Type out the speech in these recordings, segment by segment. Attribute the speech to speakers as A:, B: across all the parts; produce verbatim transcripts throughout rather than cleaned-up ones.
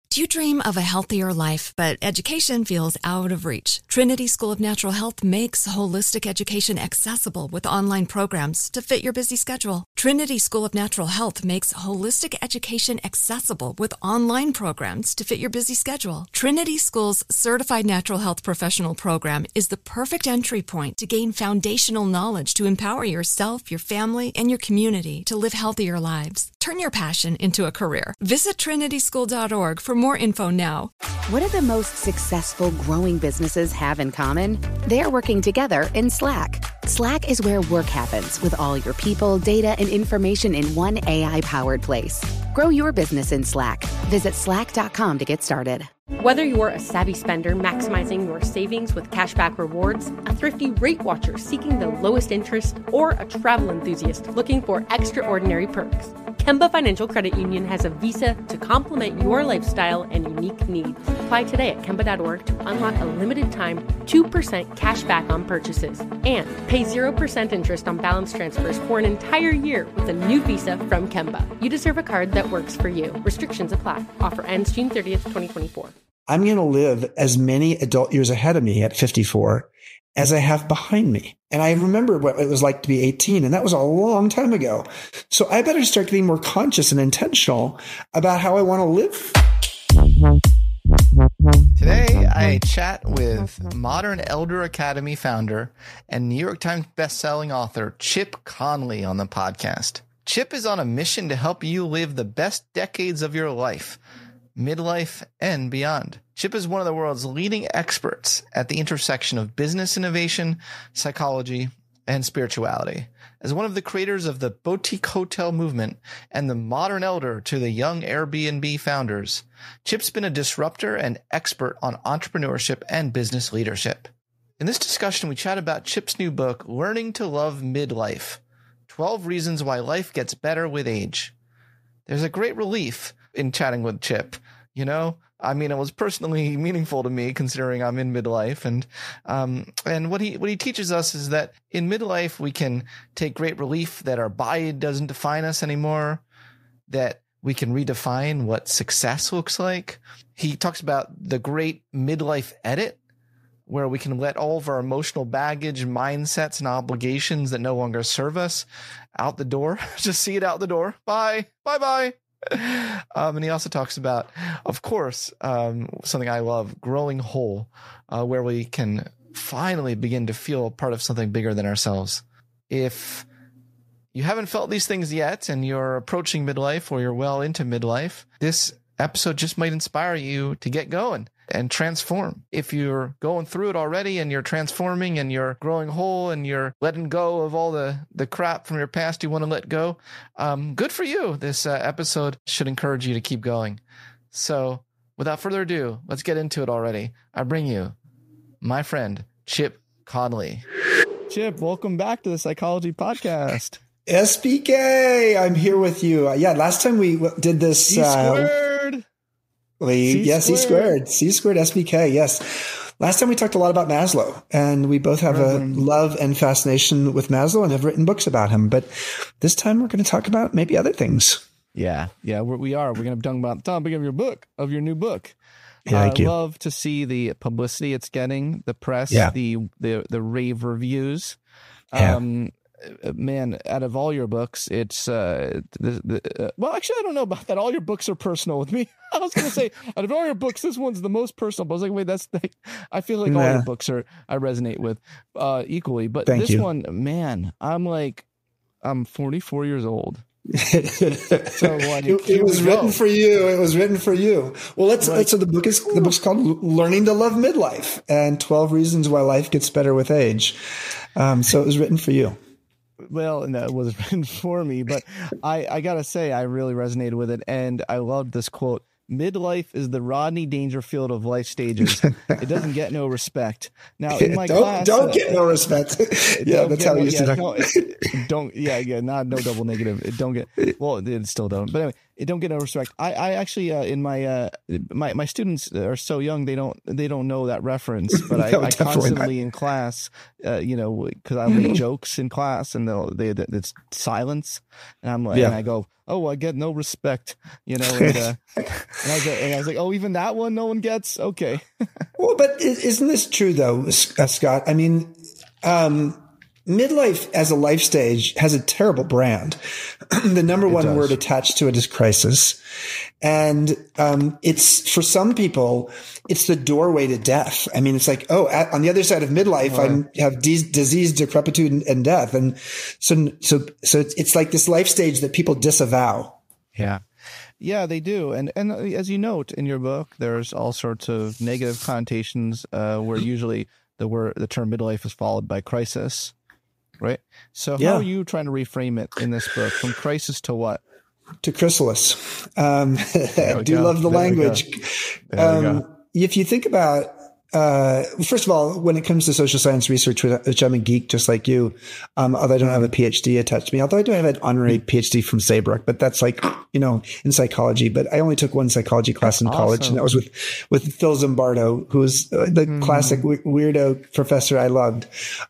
A: Do you dream of a healthier life, but education feels out of reach? Trinity School of Natural Health makes holistic education accessible with online programs to fit your busy schedule. Trinity School of Natural Health makes holistic education accessible with online programs to fit your busy schedule. Trinity School's Certified Natural Health Professional Program is the perfect entry point to gain foundational knowledge to empower yourself, your family, and your community to live healthier lives. Turn your passion into a career. Visit trinity school dot org for more info now.
B: What do the most successful growing businesses have in common? They're working together in Slack. Slack is where work happens with all your people, data, and information in one A I-powered place. Grow your business in Slack. Visit slack dot com to get started.
C: Whether you're a savvy spender maximizing your savings with cashback rewards, a thrifty rate watcher seeking the lowest interest, or a travel enthusiast looking for extraordinary perks, Kemba Financial Credit Union has a visa to complement your lifestyle and unique needs. Apply today at kemba dot org to unlock a limited time two percent cash back on purchases and pay zero percent interest on balance transfers for an entire year with a new visa from Kemba. You deserve a card that works for you. Restrictions apply. Offer ends June thirtieth, twenty twenty-four.
D: I'm going to live as many adult years ahead of me at fifty-four as I have behind me. And I remember what it was like to be eighteen, and that was a long time ago. So I better start getting more conscious and intentional about how I want to live.
E: Today, I chat with Modern Elder Academy founder and New York Times bestselling author Chip Conley on the podcast. Chip is on a mission to help you live the best decades of your life, midlife, and beyond. Chip is one of the world's leading experts at the intersection of business innovation, psychology, and spirituality. As one of the creators of the boutique hotel movement and the modern elder to the young Airbnb founders, Chip's been a disruptor and expert on entrepreneurship and business leadership. In this discussion, we chat about Chip's new book, Learning to Love Midlife, twelve Reasons Why Life Gets Better with Age. There's a great relief in chatting with Chip. You know, I mean, it was personally meaningful to me considering I'm in midlife. And um, and what he what he teaches us is that in midlife, we can take great relief that our body doesn't define us anymore, that we can redefine what success looks like. He talks about the great midlife edit, where we can let all of our emotional baggage, mindsets, and obligations that no longer serve us out the door. Just see it out the door. Bye. Bye-bye. Um, and he also talks about, of course, um, something I love, growing whole, uh, where we can finally begin to feel part of something bigger than ourselves. If you haven't felt these things yet and you're approaching midlife or you're well into midlife, this episode just might inspire you to get going and transform. If you're going through it already and you're transforming and you're growing whole and you're letting go of all the, the crap from your past you want to let go, um, good for you. This uh, episode should encourage you to keep going. So without further ado, let's get into it already. I bring you my friend, Chip Conley. Chip, welcome back to the Psychology Podcast.
D: S B K, I'm here with you. Uh, yeah, last time we w- did this.
E: C squared.
D: Uh, we,
E: C
D: yeah,
E: squared.
D: C squared. C squared S B K, yes. Last time we talked a lot about Maslow, and we both have a love and fascination with Maslow and have written books about him. But this time we're going to talk about maybe other things.
E: Yeah, yeah, we're, we are. We're going to be talking about the topic of your book, of your new book.
D: Yeah, thank
E: I
D: you.
E: love to see the publicity it's getting, the press,
D: Yeah.
E: the, the the rave reviews.
D: Yeah.
E: Um, man, out of all your books, it's uh, the, the, uh, well, actually, I don't know about that. All your books are personal with me. I was going to say, out of all your books, this one's the most personal. But I was like, wait, that's the, I feel like all
D: Nah.
E: your books are I resonate with uh, equally. But
D: Thank
E: this
D: you.
E: one, man, I'm like, I'm forty-four years old. So like,
D: it,
E: here
D: it was
E: we go.
D: written for you. It was written for you. Well, let's.
E: Right.
D: let's so the book is the book's called "Learning to Love Midlife" and twelve Reasons Why Life Gets Better with Age. Um, so it was written for you.
E: Well, no, it wasn't written for me, but I, I gotta say, I really resonated with it, and I loved this quote. Midlife is the Rodney Dangerfield of life stages. It doesn't get no respect. Now, in my
D: don't
E: class,
D: don't
E: uh,
D: get no respect. Yeah, that's how we used
E: yeah,
D: to talk.
E: don't, don't, yeah, yeah, not no double negative. It don't get, well, it still don't. But anyway,
F: don't get no respect. I, I actually, uh, in my, uh, my, my students are so young, they don't, they don't know that reference, but I,
D: No,
F: I
D: definitely
F: constantly
D: not.
F: in class, uh, you know, cause I make jokes in class and they'll, they, it's silence. And I'm like,
D: Yeah.
F: and I go, oh, I get no respect, you know, and, uh, and, I was, and I was like, oh, even that one, no one gets. Okay.
D: Well, but i- isn't this true though, S- uh, Scott? I mean, um, midlife as a life stage has a terrible brand. The number one
F: does.
D: word attached to it is crisis. And, um, it's for some people, it's the doorway to death. I mean, it's like, oh, at, on the other side of midlife, I have de- disease, decrepitude, and, and death. And so, so, so it's, it's like this life stage that people disavow.
F: Yeah. Yeah, they do. And and as you note in your book, there's all sorts of negative connotations uh, where usually the word, the term midlife is followed by crisis, right? So how
D: Yeah.
F: are you trying to reframe it in this book from crisis to what?
D: To chrysalis. Um, I
F: we
D: do
F: go.
D: love the
F: There we go.
D: language.
F: There we
D: Um, if you think about, uh, first of all, when it comes to social science research, which I'm a geek just like you, um, although I don't have a PhD attached to me, although I do have an honorary PhD from Saybrook, but that's like, you know, in psychology. But I only took one psychology class in college,
F: awesome.
D: and that was with, with Phil Zimbardo, who was uh, the
F: Mm.
D: classic we- weirdo professor I loved.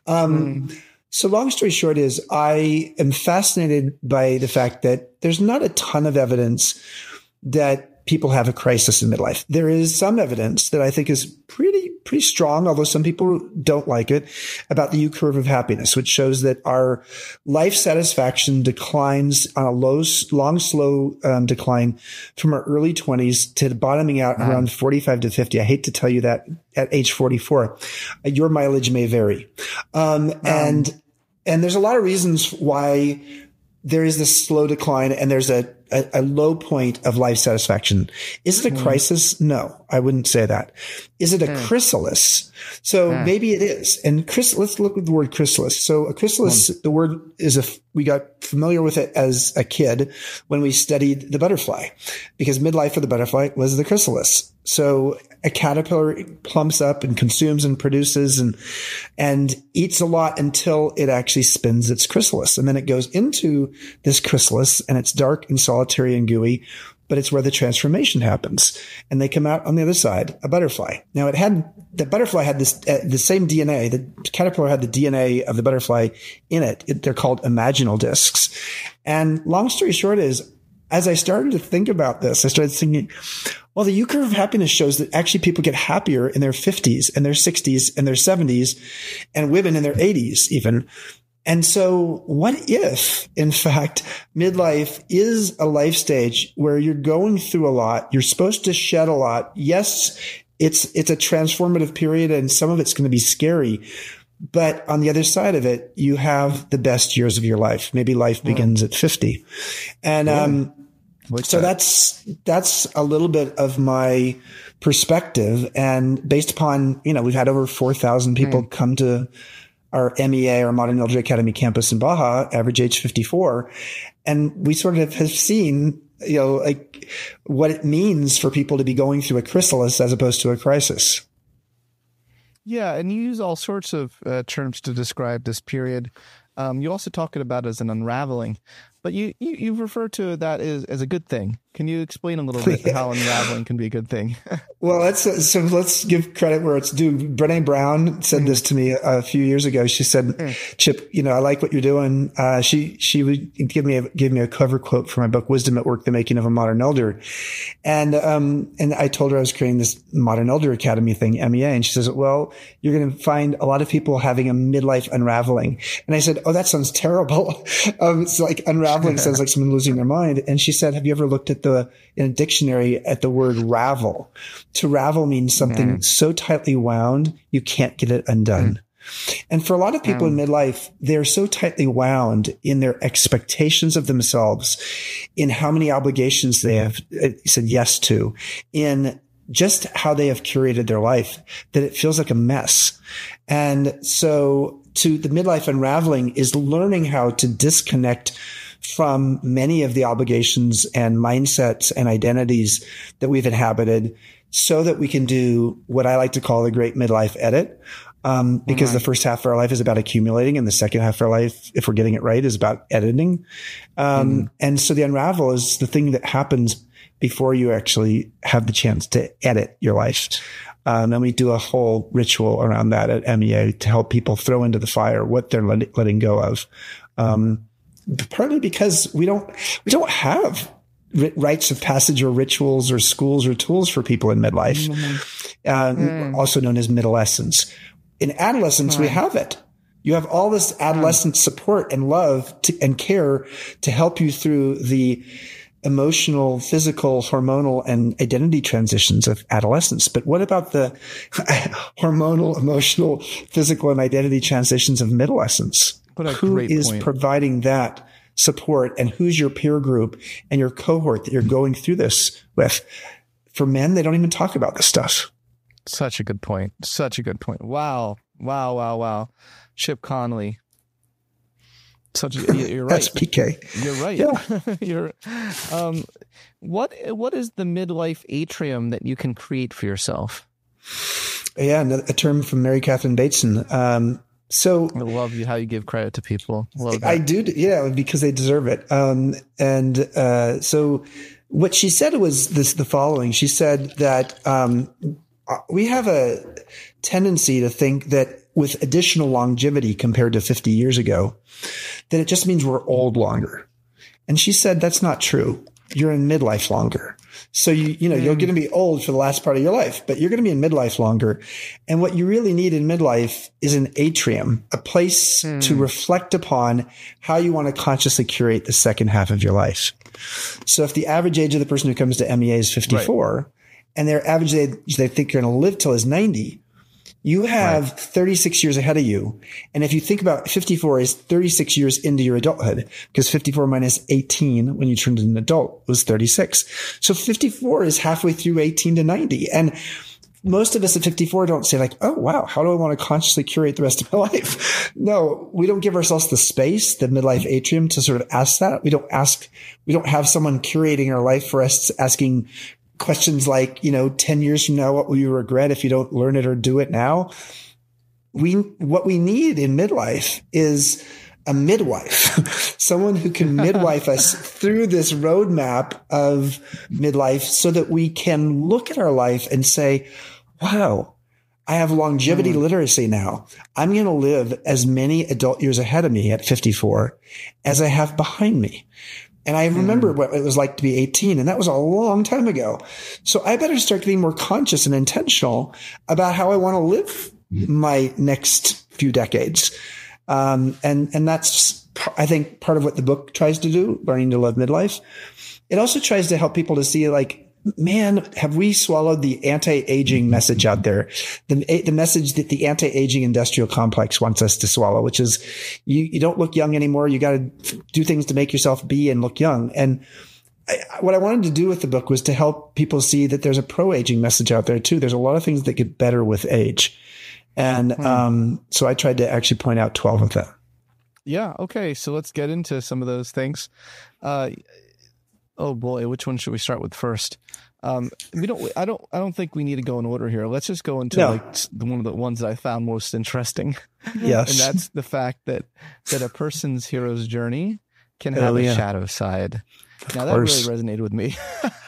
D: Um,
F: Mm.
D: So long story short is I am fascinated by the fact that there's not a ton of evidence that people have a crisis in midlife. There is some evidence that I think is pretty, pretty strong, although some people don't like it, about the U curve of happiness, which shows that our life satisfaction declines on a low, long, slow um, decline from our early twenties to bottoming out
F: Wow.
D: around forty-five to fifty. I hate to tell you that at age forty-four, uh, your mileage may vary. Um, and, and there's a lot of reasons why there is this slow decline and there's a, a, a low point of life satisfaction. Is it a crisis? No, I wouldn't say that. Is it a chrysalis? So maybe it is. And chris, let's look at the word chrysalis. So a chrysalis, the word is a, we got familiar with it as a kid when we studied the butterfly, because midlife for the butterfly was the chrysalis. So a caterpillar plumps up and consumes and produces and, and eats a lot until it actually spins its chrysalis. And then it goes into this chrysalis and it's dark and solitary and gooey, but it's where the transformation happens. And they come out on the other side, a butterfly. Now it had, the butterfly had this, uh, the same D N A. The caterpillar had the D N A of the butterfly in it. it. They're called imaginal discs. And long story short is, as I started to think about this, I started thinking, well, the U curve of happiness shows that actually people get happier in their fifties and their sixties and their seventies, and women in their eighties even. And so what if, in fact, midlife is a life stage where you're going through a lot, you're supposed to shed a lot. Yes, it's, it's a transformative period and some of it's going to be scary. But on the other side of it, you have the best years of your life. Maybe life begins at fifty. And, um, so that's, that's a little bit of my perspective. And based upon, you know, we've had over four thousand people come to our M E A, our Modern Elder Academy campus in Baja, average age fifty-four. And we sort of have seen, you know, like what it means for people to be going through a chrysalis as opposed to a crisis.
F: Yeah, and you use all sorts of uh, terms to describe this period. Um, you also talk about it as an unraveling, but you, you, you refer to that as, as a good thing. Can you explain a little bit how unraveling can be a good thing?
D: Well, let's, so let's give credit where it's due. Brené Brown said this to me a few years ago. She said, Chip, you know, I like what you're doing. Uh, she, she would give me a, give me a cover quote for my book, Wisdom at Work, The Making of a Modern Elder. And, um, and I told her I was creating this Modern Elder Academy thing, M E A. And she says, well, you're going to find a lot of people having a midlife unraveling. And I said, oh, that sounds terrible. um, it's like unraveling sounds like someone losing their mind. And she said, have you ever looked at the, in a dictionary at the word ravel? To ravel means something mm. so tightly wound, you can't get it undone. Mm. And for a lot of people mm. in midlife, they're so tightly wound in their expectations of themselves, in how many obligations they have said yes to, in just how they have curated their life, that it feels like a mess. And so to the midlife unraveling is learning how to disconnect from many of the obligations and mindsets and identities that we've inhabited, so that we can do what I like to call the great midlife edit, Um, because mm-hmm. the first half of our life is about accumulating, and the second half of our life, if we're getting it right, is about editing. Um, mm. and so the unravel is the thing that happens before you actually have the chance to edit your life. Um, and we do a whole ritual around that at M E A to help people throw into the fire what they're let, letting go of. Um, partly because we don't, we don't have rites of passage or rituals or schools or tools for people in midlife, mm-hmm. uh, mm. also known as midolescence. In adolescence, right. we have it. You have all this adolescent support and love to, and care to help you through the emotional, physical, hormonal, and identity transitions of adolescence. But what about the hormonal, emotional, physical, and identity transitions of midolescence? Who is point. providing that support, and who's your peer group and your cohort that you're going through this with? For men, they don't even talk about this stuff.
F: Such a good point. Such a good point. Wow. Wow, wow, wow. Chip Conley. Such a, you're right.
D: That's P K.
F: You're right.
D: Yeah.
F: you're um what what is the midlife atrium that you can create for yourself?
D: Yeah, a term from Mary Catherine Bateson. Um so
F: I love you how you give credit to people. Love that.
D: I do, yeah, because they deserve it. Um and uh so what she said was this the following. She said that um we have a tendency to think that with additional longevity compared to fifty years ago, that it just means we're old longer. And she said, that's not true. You're in midlife longer. So you, you know, mm. you're going to be old for the last part of your life, but you're going to be in midlife longer. And what you really need in midlife is an atrium, a place mm. to reflect upon how you want to consciously curate the second half of your life. So if the average age of the person who comes to M E A is fifty-four, right. and their average age they think they're going to live till is ninety, you have right. thirty-six years ahead of you. And if you think about fifty-four is thirty-six years into your adulthood, because fifty-four minus eighteen when you turned into an adult was thirty-six. So fifty-four is halfway through eighteen to ninety. And most of us at fifty-four don't say like, oh, wow, how do I want to consciously curate the rest of my life? No, we don't give ourselves the space, the midlife atrium to sort of ask that. We don't ask, we don't have someone curating our life for us asking questions like, you know, ten years from now, what will you regret if you don't learn it or do it now? We, what we need in midlife is a midwife, someone who can midwife us through this roadmap of midlife so that we can look at our life and say, wow, I have longevity mm. literacy now. I'm going to live as many adult years ahead of me at fifty-four as I have behind me. And I remember mm. what it was like to be eighteen, and that was a long time ago. So I better start getting more conscious and intentional about how I want to live my next few decades. Um, and, and that's, I think, part of what the book tries to do, Learning to Love Midlife. It also tries to help people to see, like, man, have we swallowed the anti-aging message out there? The, the message that the anti-aging industrial complex wants us to swallow, which is you, you don't look young anymore. You got to do things to make yourself be and look young. And I, what I wanted to do with the book was to help people see that there's a pro-aging message out there too. There's a lot of things that get better with age. And, hmm. um, so I tried to actually point out twelve of them.
F: Yeah. Okay. So let's get into some of those things. Uh, Oh boy, which one should we start with first? Um, we don't. I don't. I don't think we need to go in order here. Let's just go into no. like the, one of the ones that I found most interesting.
D: Yes,
F: and that's the fact that that a person's hero's journey can have oh, yeah. a shadow side.
D: Of
F: now
D: course.
F: that really resonated with me.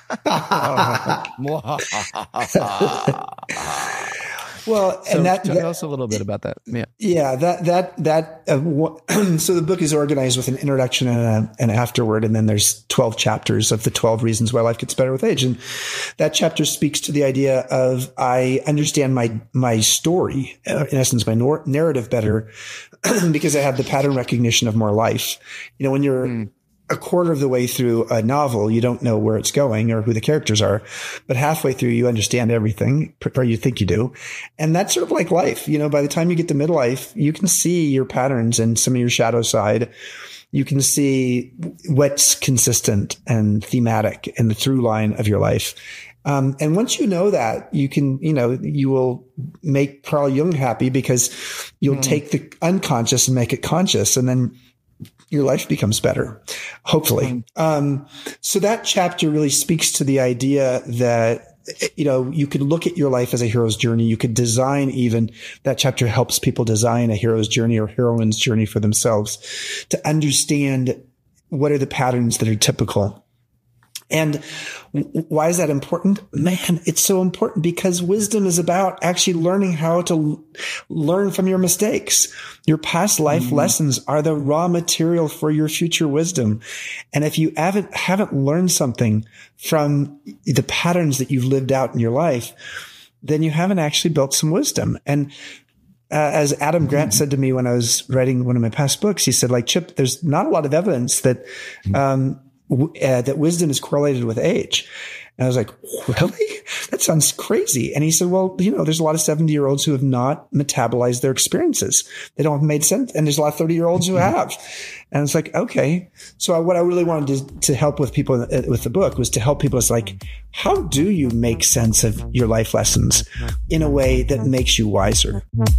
D: Well,
F: so
D: and that
F: tell
D: that,
F: us a little bit about that. Yeah,
D: yeah. That that that. Uh, so the book is organized with an introduction and a, an afterword, and then there's twelve chapters of the twelve reasons why life gets better with age. And that chapter speaks to the idea of I understand my my story, uh, in essence, my nor- narrative better, because I have the pattern recognition of more life. You know, when you're mm. a quarter of the way through a novel, you don't know where it's going or who the characters are, but halfway through you understand everything, or you think you do. And that's sort of like life. You know, by the time you get to midlife, you can see your patterns and some of your shadow side. You can see what's consistent and thematic in the through line of your life. Um, and once you know that, you can, you know, you will make Carl Jung happy because you'll mm. take the unconscious and make it conscious. And then your life becomes better, hopefully. Um, so that chapter really speaks to the idea that you know, you could look at your life as a hero's journey. You could design even that chapter helps people design a hero's journey or heroine's journey for themselves to understand what are the patterns that are typical. And why is that important? Man, it's so important because wisdom is about actually learning how to learn from your mistakes. Your past life mm-hmm. lessons are the raw material for your future wisdom. And if you haven't, haven't learned something from the patterns that you've lived out in your life, then you haven't actually built some wisdom. And Uh, as Adam Grant said to me when I was writing one of my past books, he said, like, Chip, there's not a lot of evidence that, um, w- uh, that wisdom is correlated with age. And I was like, really? That sounds crazy. And he said, well, you know, there's a lot of seventy year olds who have not metabolized their experiences. They don't have made sense. And there's a lot of thirty year olds who have. And it's like, okay. So what I really wanted to, to help with people with the book was to help people. It's like, how do you make sense of your life lessons in a way that makes you wiser?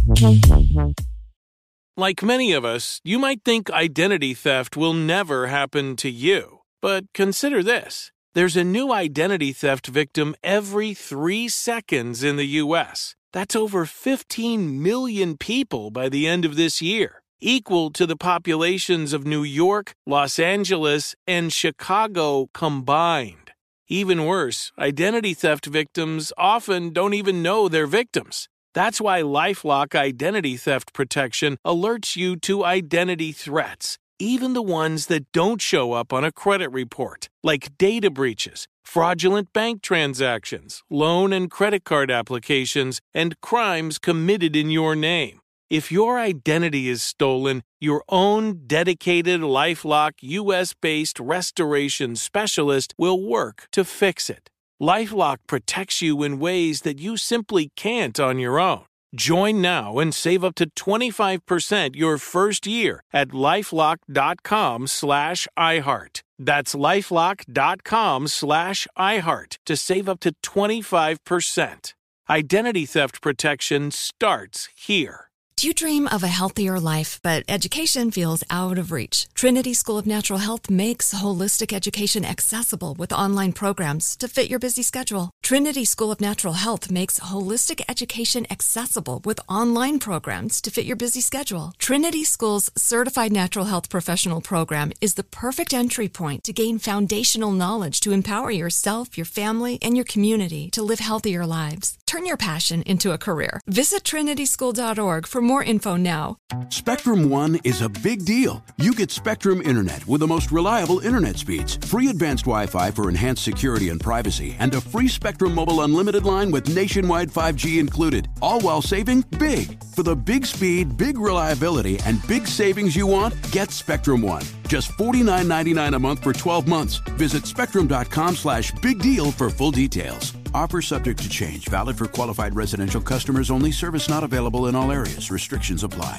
G: Like many of us, you might think identity theft will never happen to you. But consider this. There's a new identity theft victim every three seconds in the U S. That's over fifteen million people by the end of this year, equal to the populations of New York, Los Angeles, and Chicago combined. Even worse, identity theft victims often don't even know they're victims. That's why LifeLock Identity Theft Protection alerts you to identity threats, even the ones that don't show up on a credit report, like data breaches, fraudulent bank transactions, loan and credit card applications, and crimes committed in your name. If your identity is stolen, your own dedicated LifeLock U S-based restoration specialist will work to fix it. LifeLock protects you in ways that you simply can't on your own. Join now and save up to twenty-five percent your first year at LifeLock.com slash iHeart. That's LifeLock.com slash iHeart to save up to twenty-five percent. Identity theft protection starts here.
A: Do you dream of a healthier life, but education feels out of reach? Trinity School of Natural Health makes holistic education accessible with online programs to fit your busy schedule. Trinity School of Natural Health makes holistic education accessible with online programs to fit your busy schedule. Trinity School's Certified Natural Health Professional Program is the perfect entry point to gain foundational knowledge to empower yourself, your family, and your community to live healthier lives. Turn your passion into a career. Visit Trinity School dot org for more info now.
H: Spectrum One is a big deal. You get Spectrum Internet with the most reliable internet speeds, free advanced Wi-Fi for enhanced security and privacy, and a free Spectrum Mobile Unlimited line with nationwide five G included, all while saving big. For the big speed, big reliability, and big savings you want, get Spectrum One. Just forty-nine ninety-nine a month for twelve months. Visit spectrum.com slash big deal for full details. Offer subject to change. Valid for qualified residential customers only. Service not available in all areas. Restrictions apply.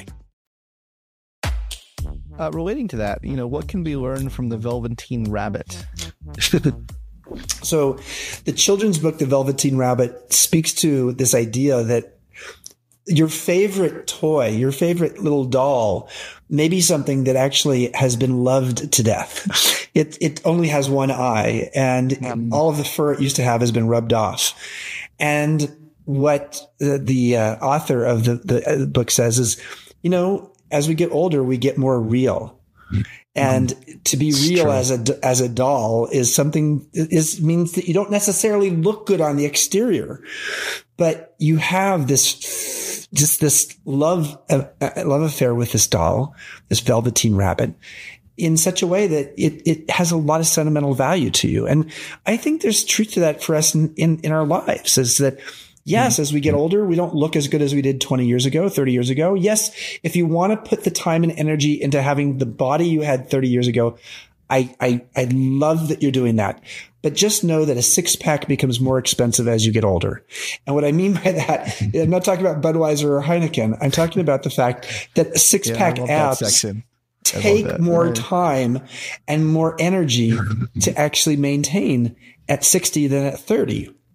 F: Uh, relating to that, you know, what can be learned from the Velveteen Rabbit?
D: So the children's book, The Velveteen Rabbit, speaks to this idea that your favorite toy, your favorite little doll, may be something that actually has been loved to death. It it only has one eye, and um, all of the fur it used to have has been rubbed off. And what the, the uh, author of the, the book says is, you know, as we get older, we get more real. And to be
F: it's
D: real
F: true.
D: as a, as a doll is something, is means that you don't necessarily look good on the exterior, but you have this, just this love, uh, love affair with this doll, this Velveteen Rabbit, in such a way that it, it has a lot of sentimental value to you. And I think there's truth to that for us in, in, in our lives, is that yes, as we get older, we don't look as good as we did twenty years ago, thirty years ago. Yes, if you want to put the time and energy into having the body you had thirty years ago, I, I, I love that you're doing that. But just know that a six pack becomes more expensive as you get older. And what I mean by that, I'm not talking about Budweiser or Heineken. I'm talking about the fact that a six pack
F: yeah,
D: abs take more time and more energy to actually maintain at sixty than at thirty.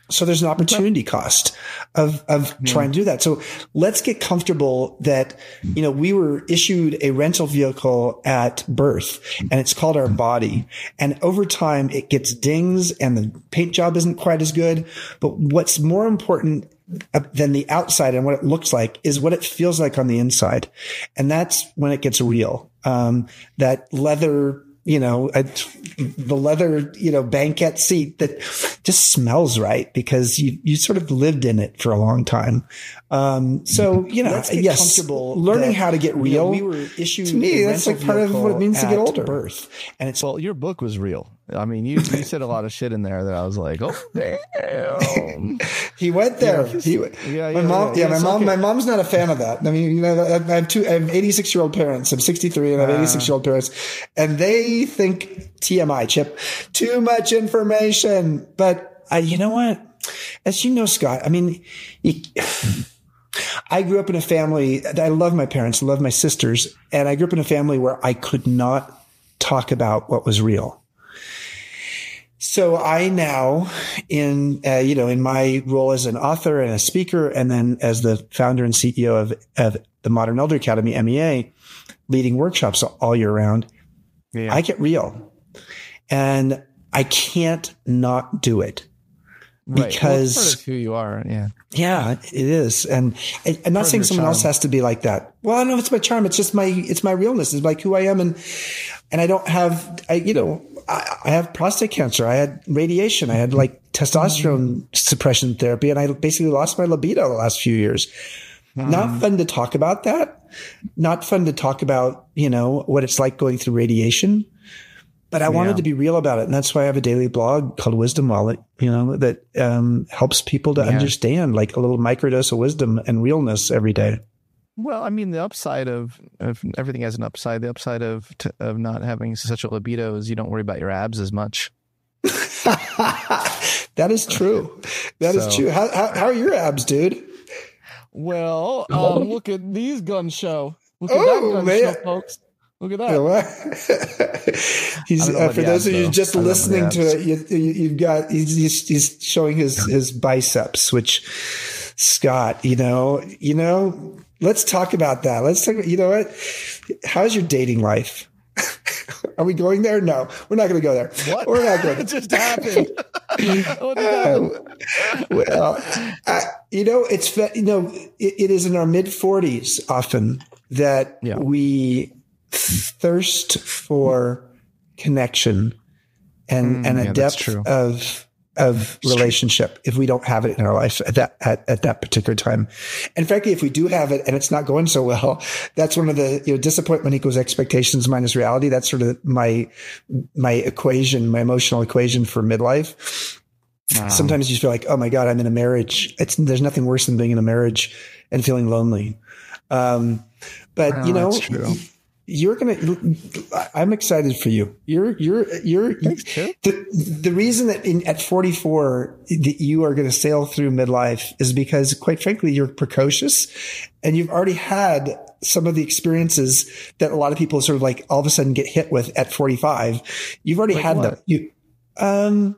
D: So there's an opportunity cost of, of yeah. trying to do that. So let's get comfortable that, you know, we were issued a rental vehicle at birth and it's called our body. And over time it gets dings and the paint job isn't quite as good. But what's more important than the outside and what it looks like is what it feels like on the inside. And that's when it gets real. Um, that leather, you know, a, the leather, you know, banquette seat that just smells right because you, you sort of lived in it for a long time. Um, so, you know, yes, learning that, how to get real. You know, we were issued to me, that's like part of what it means to get older. Birth.
F: And it's, well, your book was real. I mean, you, you said a lot of shit in there that I was like, oh, damn.
D: He went there.
F: Yeah,
D: he,
F: yeah,
D: my
F: yeah,
D: mom,
F: yeah,
D: yeah, my mom,
F: okay.
D: my mom's not a fan of that. I mean, you know, I have two, I have eighty-six year old parents. I'm sixty-three and I have eighty-six year old parents and they think T M I, Chip, too much information. But uh, you know what? As you know, Scott, I mean, you, I grew up in a family. I love my parents, I love my sisters. And I grew up in a family where I could not talk about what was real. So I now, in uh, you know, in my role as an author and a speaker, and then as the founder and C E O of, of the Modern Elder Academy, M E A, leading workshops all year round, yeah. I get real, and I can't not do it
F: right.
D: because
F: well, it's part of who you are. Yeah,
D: yeah, it is, and I, I'm not part saying someone charm. else has to be like that. Well, I don't know if it's my charm. It's just my it's my realness. It's like who I am, and and I don't have I you know. I, I have prostate cancer. I had radiation. I had like testosterone mm. suppression therapy, and I basically lost my libido the last few years. Mm. Not fun to talk about that. Not fun to talk about, you know, what it's like going through radiation. But I yeah. wanted to be real about it. And that's why I have a daily blog called Wisdom Wallet, you know, that um, helps people to yeah. understand like a little microdose of wisdom and realness every day.
F: Well, I mean, the upside of, of everything has an upside. The upside of of not having such a libido is you don't worry about your abs as much.
D: That is true. That so. is true. How, how how are your abs, dude?
F: Well, um, look at these gun show. Look at oh, that gun man. show, folks. Look at that.
D: He's uh, for those abs, of you though. just listening to it. You, you, you've got he's, he's he's showing his his biceps, which Scott, you know, you know. Let's talk about that. Let's talk. You know what? How's your dating life? Are we going there? No, we're not going to go there.
F: What?
D: We're not going.
F: It just happened. What
D: uh, well, I, you know, it's you know, it, it is in our mid forties often that yeah. we thirst for connection and mm, and a
F: yeah,
D: depth of. of relationship if we don't have it in our life at that at, at that particular time. And frankly, if we do have it and it's not going so well, that's one of the, you know, disappointment equals expectations minus reality. That's sort of my my equation, my emotional equation for midlife. Wow. Sometimes you feel like, oh my God, I'm in a marriage. It's there's nothing worse than being in a marriage and feeling lonely. Um, but wow, you know, you're going to, I'm excited for you. You're, you're, you're, the, the reason that in, at forty-four that you are going to sail through midlife is because quite frankly, you're precocious and you've already had some of the experiences that a lot of people sort of like all of a sudden get hit with at forty-five. You've already like had what? them. You, um,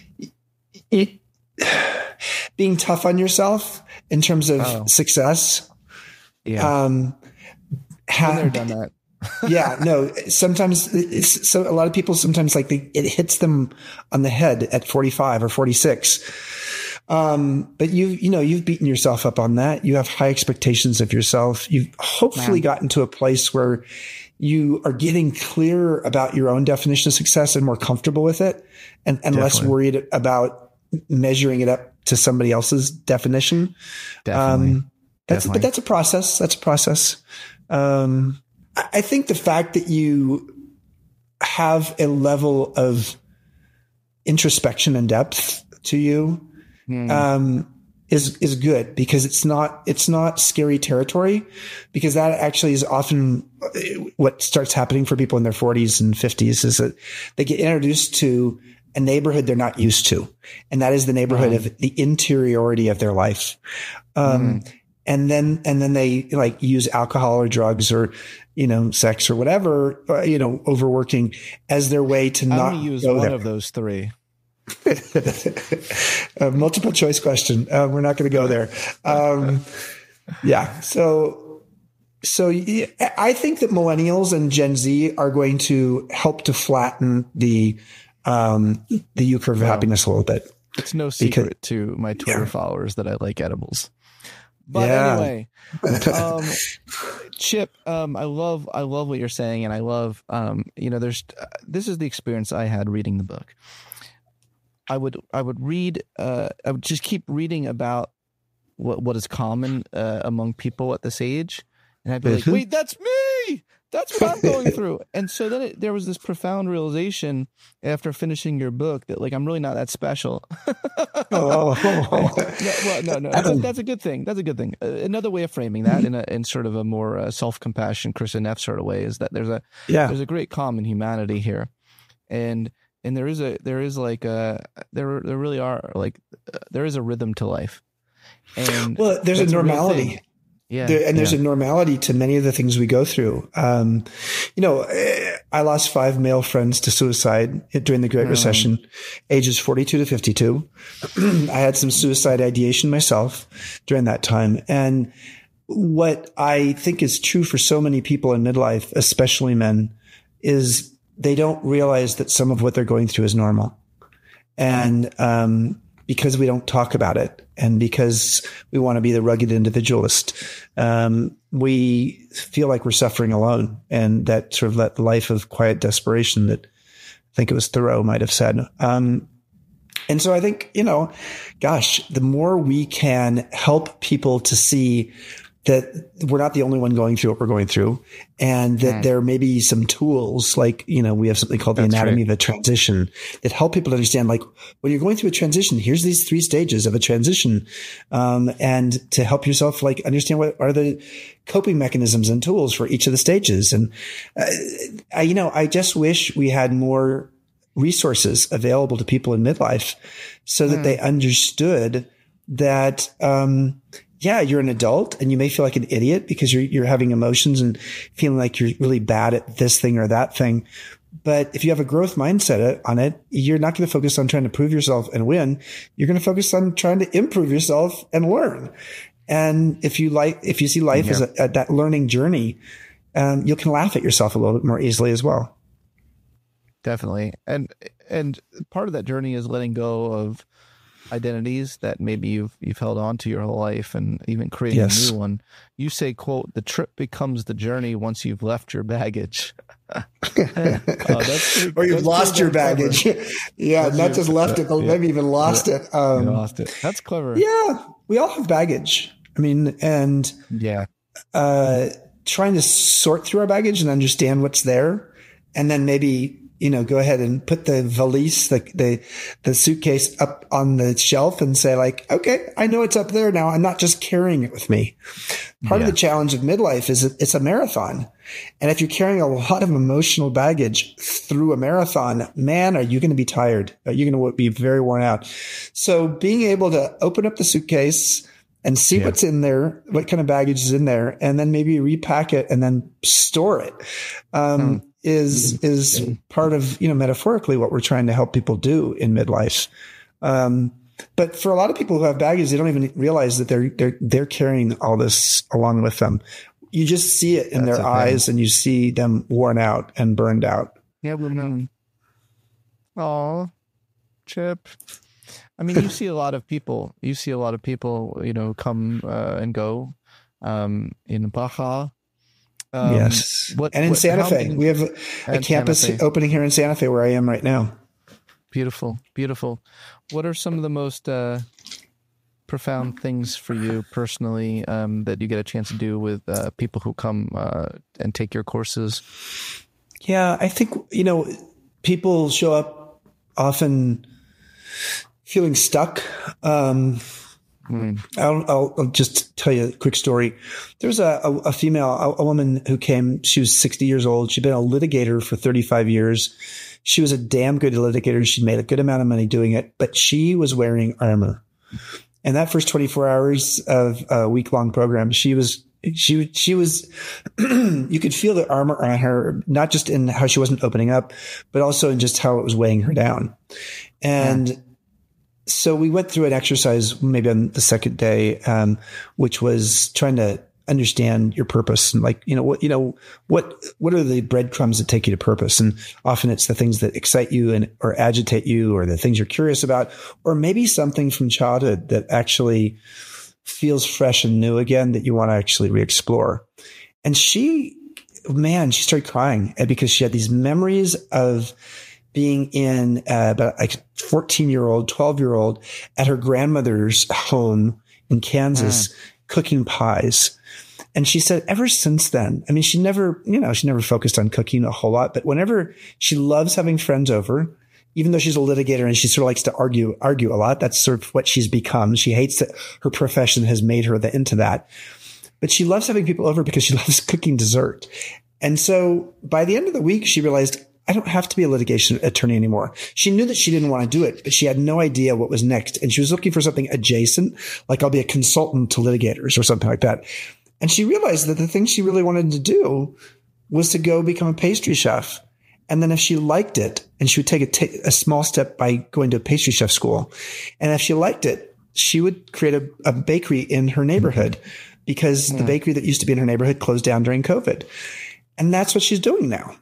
D: it, being tough on yourself in terms of oh. success.
F: Yeah.
D: Um,
F: have never done that.
D: yeah, no, sometimes it's so a lot of people sometimes like they, it hits them on the head at forty-five or forty-six. Um, but you, you know, you've beaten yourself up on that. You have high expectations of yourself. You've hopefully Man. gotten to a place where you are getting clearer about your own definition of success and more comfortable with it and, and less worried about measuring it up to somebody else's definition.
F: Definitely.
D: Um, that's, Definitely. But that's a process. That's a process. Um, I think the fact that you have a level of introspection and depth to you, mm. um, is, is good because it's not, it's not scary territory because that actually is often what starts happening for people in their forties and fifties is that they get introduced to a neighborhood they're not used to. And that is the neighborhood mm. of the interiority of their life. Um, mm. and then, and then they like use alcohol or drugs or, you know, sex or whatever, uh, you know, overworking as their way to
F: I
D: not
F: only use
D: go
F: one
D: there.
F: of those three.
D: A multiple choice question. Uh, we're not going to go there. Um, yeah. So, so yeah, I think that millennials and Gen Z are going to help to flatten the um, the U curve of
F: Wow.
D: happiness a little bit.
F: It's no secret
D: Because-
F: to my Twitter
D: Yeah.
F: followers that I like edibles. But
D: Yeah.
F: anyway, um, Chip, um, I love, I love what you're saying. And I love, um, you know, there's, uh, this is the experience I had reading the book. I would, I would read, uh, I would just keep reading about what, what is common, uh, among people at this age. And I'd be like,
D: Mhm.
F: wait, that's me. That's what I'm going through. And so then it, there was this profound realization after finishing your book that like, I'm really not that special.
D: Oh,
F: no, well, no, no, that's, that's a good thing. That's a good thing. Uh, another way of framing that in a, in sort of a more uh, self-compassion, Chris and Neff sort of way is that there's a,
D: yeah.
F: there's a great common humanity here. And, and there is a, there is like a, there, there really are like, uh, there is a rhythm to life. And
D: Well, there's a
F: that's real
D: normality.
F: thing. Yeah.
D: There, and there's
F: yeah.
D: a normality to many of the things we go through. Um, you know, eh, I lost five male friends to suicide during the Great
F: Oh.
D: Recession, ages forty-two to fifty-two. I had some suicide ideation myself during that time. And what I think is true for so many people in midlife, especially men, is they don't realize that some of what they're going through is normal. And, um, because we don't talk about it and because we want to be the rugged individualist, um, we feel like we're suffering alone, and that sort of that life of quiet desperation that I think it was Thoreau might have said. Um, and so I think, you know, gosh, the more we can help people to see that we're not the only one going through what we're going through, and that mm. there may be some tools like, you know, we have something called the That's anatomy right. of a transition that help people to understand, like, when you're going through a transition, here's these three stages of a transition. Um, and to help yourself, like, understand what are the coping mechanisms and tools for each of the stages. And, uh, I, you know, I just wish we had more resources available to people in midlife so that mm. they understood that, um, yeah, you're an adult and you may feel like an idiot because you're, you're having emotions and feeling like you're really bad at this thing or that thing. But if you have a growth mindset on it, you're not going to focus on trying to prove yourself and win. You're going to focus on trying to improve yourself and learn. And if you like, if you see life yeah. as a, a, that learning journey, um, you can laugh at yourself a little bit more easily as well.
F: Definitely. And, and part of that journey is letting go of identities that maybe you've you've held on to your whole life, and even creating yes. a new one. You say, quote, "The trip becomes the journey once you've left your baggage." oh, that's pretty,
D: or you've
F: that's
D: lost your baggage. yeah,
F: that's
D: not
F: your,
D: just left
F: uh,
D: it,
F: yeah.
D: maybe even lost
F: yeah.
D: it. Um,
F: you lost it. That's clever.
D: Yeah, we all have baggage. I mean, and
F: yeah,
D: uh, trying to sort through our baggage and understand what's there, and then maybe, you know, go ahead and put the valise, the, the, the suitcase up on the shelf and say, like, okay, I know it's up there now. I'm not just carrying it with me. Part yeah. of the challenge of midlife is it's a marathon. And if you're carrying a lot of emotional baggage through a marathon, man, are you going to be tired? Are you going to be very worn out? So being able to open up the suitcase and see yeah. what's in there, what kind of baggage is in there, and then maybe repack it and then store it. Um, hmm. is, is part of, you know, metaphorically what we're trying to help people do in midlife. Um, but for a lot of people who have baggage, they don't even realize that they're, they're, they're carrying all this along with them. You just see it in That's their okay. eyes, and you see them worn out and burned out.
F: Yeah. Well, oh, Chip. I mean, you see a lot of people, you see a lot of people, you know, come uh, and go, um, in Baja.
D: Um, yes. What, and in what, Santa Fe, many, we have a, a campus opening here in Santa Fe where I am right now.
F: Beautiful. Beautiful. What are some of the most uh, profound things for you personally um, that you get a chance to do with uh, people who come uh, and take your courses?
D: Yeah, I think, you know, people show up often feeling stuck. Um, Mm. I'll, I'll, I'll just tell you a quick story. There's a, a, a female, a, a woman who came, she was sixty years old. She'd been a litigator for thirty-five years. She was a damn good litigator. She'd made a good amount of money doing it, but she was wearing armor. And that first twenty-four hours of a week long program, she was She, she was, you could feel the armor on her, not just in how she wasn't opening up, but also in just how it was weighing her down. And yeah. So we went through an exercise maybe on the second day, um, which was trying to understand your purpose and like, you know, what, you know, what, what are the breadcrumbs that take you to purpose? And often it's the things that excite you and, or agitate you, or the things you're curious about, or maybe something from childhood that actually feels fresh and new again that you want to actually re-explore. And she, man, she started crying because she had these memories of being in uh, about like fourteen year old, twelve year old at her grandmother's home in Kansas, mm. cooking pies. And she said ever since then, I mean, she never, you know, she never focused on cooking a whole lot, but whenever she loves having friends over, even though she's a litigator and she sort of likes to argue, argue a lot, that's sort of what she's become. She hates that her profession has made her the, into that, but she loves having people over because she loves cooking dessert. And so by the end of the week, she realized, I don't have to be a litigation attorney anymore. She knew that she didn't want to do it, but she had no idea what was next. And she was looking for something adjacent, like I'll be a consultant to litigators or something like that. And she realized that the thing she really wanted to do was to go become a pastry chef. And then if she liked it, and she would take a, t- a small step by going to a pastry chef school. And if she liked it, she would create a, a bakery in her neighborhood because yeah. the bakery that used to be in her neighborhood closed down during COVID. And that's what she's doing now.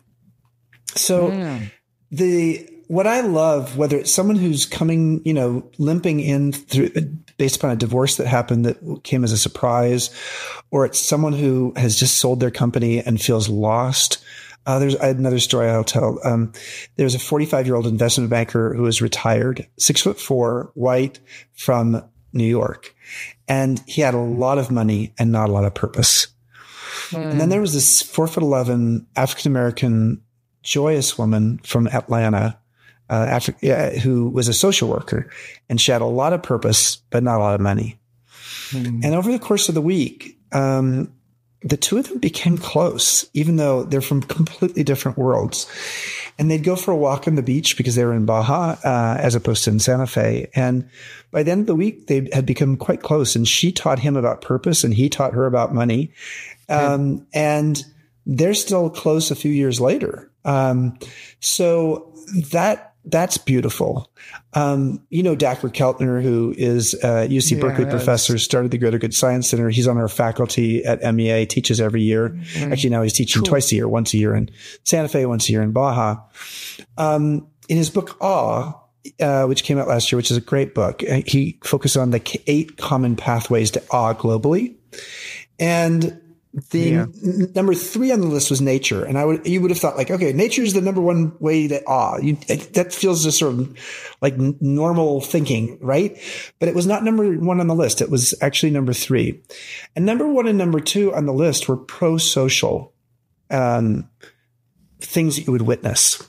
D: So yeah. the, what I love, whether it's someone who's coming, you know, limping in through based upon a divorce that happened that came as a surprise, or it's someone who has just sold their company and feels lost. Uh, there's another story I'll tell. Um, there's a forty-five year old investment banker who is retired, six foot four, white, from New York. And he had a lot of money and not a lot of purpose. Mm. And then there was this four foot eleven African-American joyous woman from Atlanta, uh, Afri- who was a social worker, and she had a lot of purpose, but not a lot of money. Mm. And over the course of the week, um, the two of them became close, even though they're from completely different worlds. And they'd go for a walk on the beach because they were in Baja, uh, as opposed to in Santa Fe. And by the end of the week, they had become quite close. And she taught him about purpose and he taught her about money. Um, and they're still close a few years later. Um, so that, that's beautiful. Um, you know, Dacher Keltner, who is a U C Berkeley yeah, professor, started the Greater Good Science Center. He's on our faculty at M E A, teaches every year. Mm-hmm. Actually, now he's teaching cool. twice a year, once a year in Santa Fe, once a year in Baja. Um, in his book, Awe, uh, which came out last year, which is a great book, he focused on the eight common pathways to awe globally. And the yeah. n- number three on the list was nature. And I would, you would have thought like, okay, nature is the number one way to awe. You, that feels just sort of like n- normal thinking, right? But it was not number one on the list. It was actually number three. And number one and number two on the list were pro-social, um, things that you would witness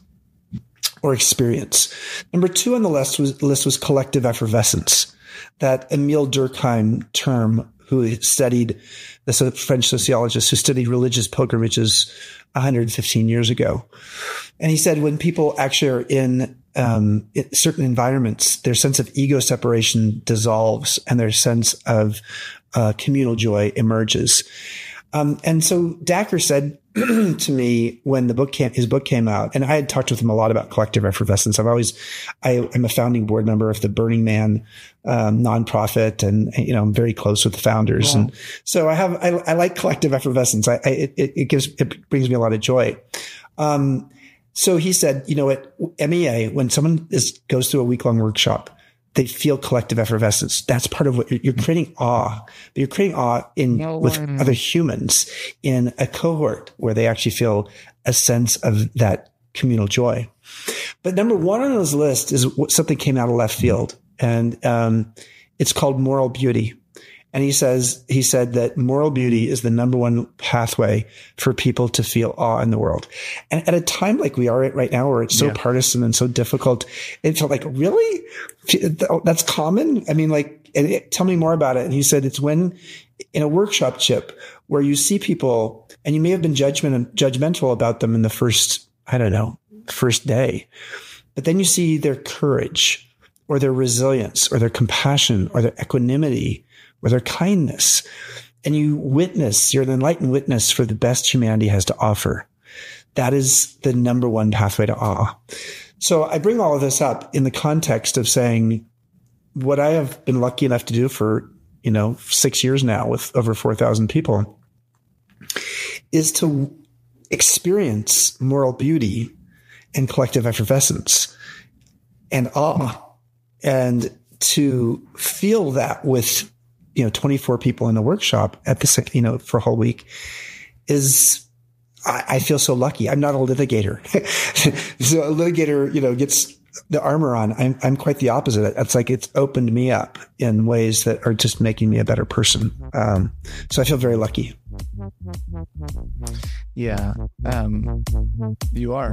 D: or experience. Number two on the list was, list was collective effervescence, that Emile Durkheim term, who studied, the French sociologist who studied religious pilgrimages one hundred fifteen years ago. And he said when people actually are in, um, in certain environments, their sense of ego separation dissolves and their sense of uh, communal joy emerges. Um, and so Dacher said to me when the book came, his book came out, and I had talked with him a lot about collective effervescence. I've always, I am a founding board member of the Burning Man, um, nonprofit, and, you know, I'm very close with the founders. Wow. And so I have, I, I like collective effervescence. I, I it, it gives, it brings me a lot of joy. Um, so he said, you know, at M E A, when someone is, goes through a week long workshop, they feel collective effervescence. That's part of what you're, you're creating awe. But you're creating awe in no with other humans in a cohort where they actually feel a sense of that communal joy. But number one on his list is something came out of left field, and um, it's called moral beauty. And he says, he said that moral beauty is the number one pathway for people to feel awe in the world. And at a time like we are at right now, where it's so yeah. partisan and so difficult, it felt like, really? That's common? I mean, like, and it, tell me more about it. And he said, it's when in a workshop, Chip, where you see people and you may have been judgment, judgmental about them in the first, I don't know, first day, but then you see their courage or their resilience or their compassion or their equanimity or their kindness. and you witness, you're an enlightened witness for the best humanity has to offer. That is the number one pathway to awe. So I bring all of this up in the context of saying what I have been lucky enough to do for, you know, six years now with over four thousand people is to experience moral beauty and collective effervescence and awe, and to feel that with, you know, twenty-four people in a workshop at the, you know, for a whole week is, I, I feel so lucky. I'm not a litigator. So a litigator, you know, gets the armor on. I'm, I'm quite the opposite. It's like it's opened me up in ways that are just making me a better person. Um, so I feel very lucky.
F: Yeah, um, you are.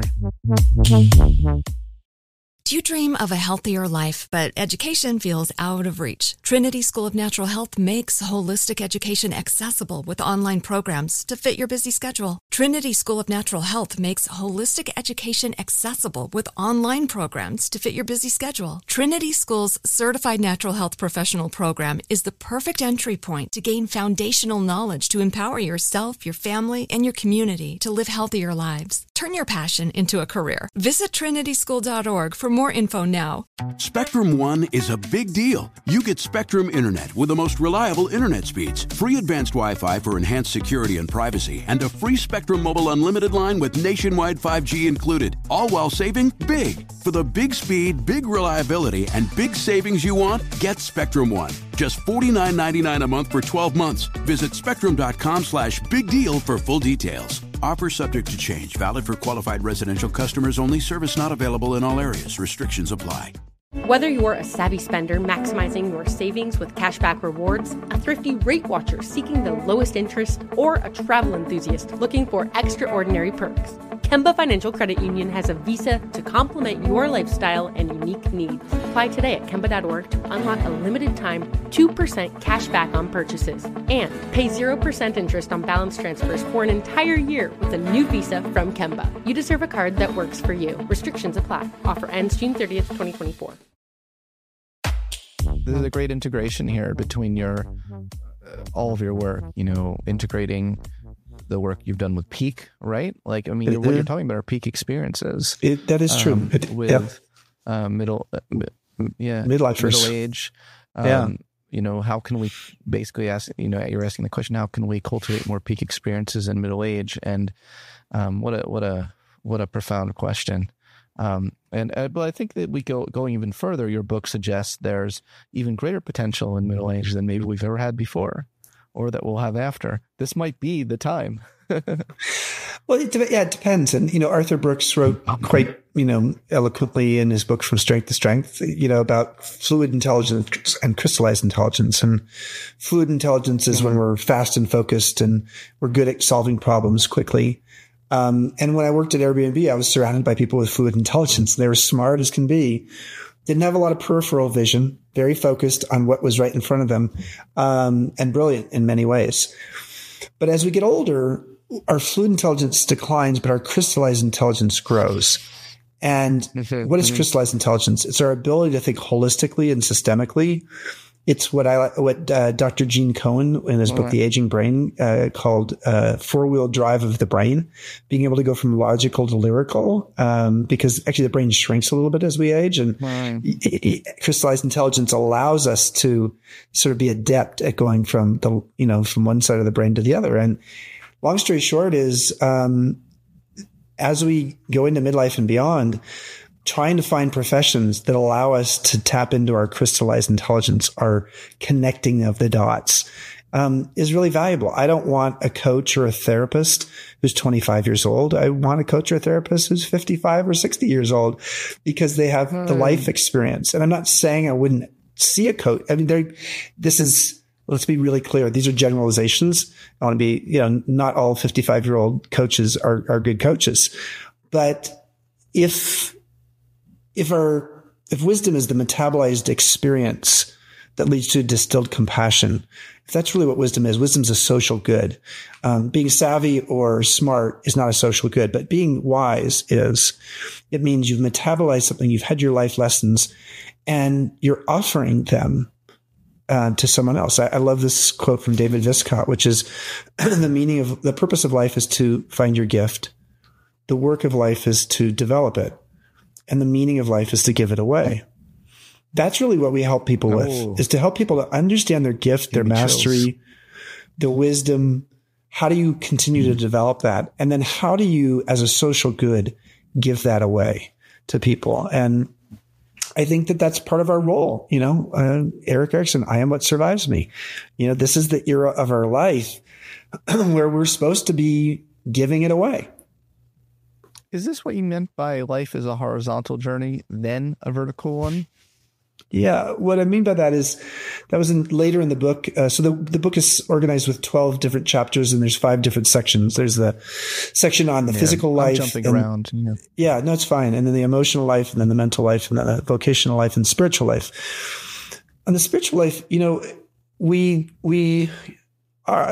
A: Do you dream of a healthier life, but education feels out of reach? Trinity School of Natural Health makes holistic education accessible with online programs to fit your busy schedule. Trinity School of Natural Health makes holistic education accessible with online programs to fit your busy schedule. Trinity School's Certified Natural Health Professional Program is the perfect entry point to gain foundational knowledge to empower yourself, your family, and your community to live healthier lives. Turn your passion into a career. Visit trinity school dot org for more info now.
H: Spectrum One is a big deal. You get Spectrum Internet with the most reliable internet speeds, free advanced Wi-Fi for enhanced security and privacy, and a free Spectrum Mobile Unlimited line with nationwide five G included, all while saving big. For the big speed, big reliability, and big savings you want, get Spectrum One. Just forty-nine ninety-nine a month for twelve months. Visit spectrum.com slash big deal for full details. Offer subject to change. Valid for qualified residential customers only. Service not available in all areas. Restrictions apply.
C: Whether you're a savvy spender maximizing your savings with cashback rewards, a thrifty rate watcher seeking the lowest interest, or a travel enthusiast looking for extraordinary perks, Kemba Financial Credit Union has a visa to complement your lifestyle and unique needs. Apply today at kemba dot org to unlock a limited time two percent cash back on purchases and pay zero percent interest on balance transfers for an entire year with a new visa from Kemba. You deserve a card that works for you. Restrictions apply. Offer ends June thirtieth, twenty twenty-four.
F: There's a great integration here between your uh, all of your work, you know, integrating the work you've done with Peak, right? Like, I mean,
D: it,
F: what you're talking about are Peak experiences.
D: It, that is true.
F: Um,
D: it,
F: with
D: yeah.
F: uh, middle, uh, yeah,
D: midlifers,
F: middle age. Um,
D: yeah.
F: You know, how can we basically ask, you know, you're asking the question, how can we cultivate more peak experiences in middle age? And um, what a, what a, what a profound question. Um, and, uh, but I think that we go, going even further, your book suggests there's even greater potential in middle age than maybe we've ever had before, or that we'll have after. This might be the time.
D: Well, it, yeah, it depends. And, you know, Arthur Brooks wrote quite, you know, eloquently in his book From Strength to Strength, you know, about fluid intelligence and crystallized intelligence. And fluid intelligence is when we're fast and focused and we're good at solving problems quickly. Um, and when I worked at Airbnb, I was surrounded by people with fluid intelligence. They were smart as can be, didn't have a lot of peripheral vision, very focused on what was right in front of them, um, and brilliant in many ways. But as we get older, our fluid intelligence declines, but our crystallized intelligence grows. And
F: mm-hmm.
D: what is crystallized intelligence? It's our ability to think holistically and systemically. It's what I what uh, Doctor Gene Cohen in his All book right. The Aging Brain uh, called uh, four-wheel drive of the brain, being able to go from logical to lyrical, um, because actually the brain shrinks a little bit as we age, and right. it, it, crystallized intelligence allows us to sort of be adept at going from the you know from one side of the brain to the other. And long story short is, um, as we go into midlife and beyond, trying to find professions that allow us to tap into our crystallized intelligence, our connecting of the dots, um, is really valuable. I don't want a coach or a therapist who's twenty-five years old. I want a coach or a therapist who's fifty-five or sixty years old, because they have the life experience. And I'm not saying I wouldn't see a coach. I mean, they're, this is, let's be really clear. These are generalizations. I want to be, you know, not all fifty-five year old coaches are, are good coaches, but if, If our, if wisdom is the metabolized experience that leads to distilled compassion, if that's really what wisdom is, wisdom's a social good. Um, being savvy or smart is not a social good, but being wise is. It means you've metabolized something, you've had your life lessons, and you're offering them uh, to someone else. I, I love this quote from David Viscott, which is the meaning of the purpose of life is to find your gift. The work of life is to develop it. And the meaning of life is to give it away. That's really what we help people with, oh. is to help people to understand their gift, their mastery, chills. The wisdom. How do you continue mm. to develop that? And then how do you, as a social good, give that away to people? And I think that that's part of our role. You know, uh, Erik Erikson, I am what survives me. You know, this is the era of our life where we're supposed to be giving it away.
F: Is this what you meant by life is a horizontal journey, then a vertical one?
D: Yeah. What I mean by that is that was in later in the book. Uh, so the, the book is organized with twelve different chapters and there's five different sections. There's the section on the yeah, physical life.
F: I'm jumping
D: and,
F: around. Yeah.
D: yeah, no, it's fine. And then the emotional life and then the mental life and then the vocational life and spiritual life. On the spiritual life, you know, we, we are,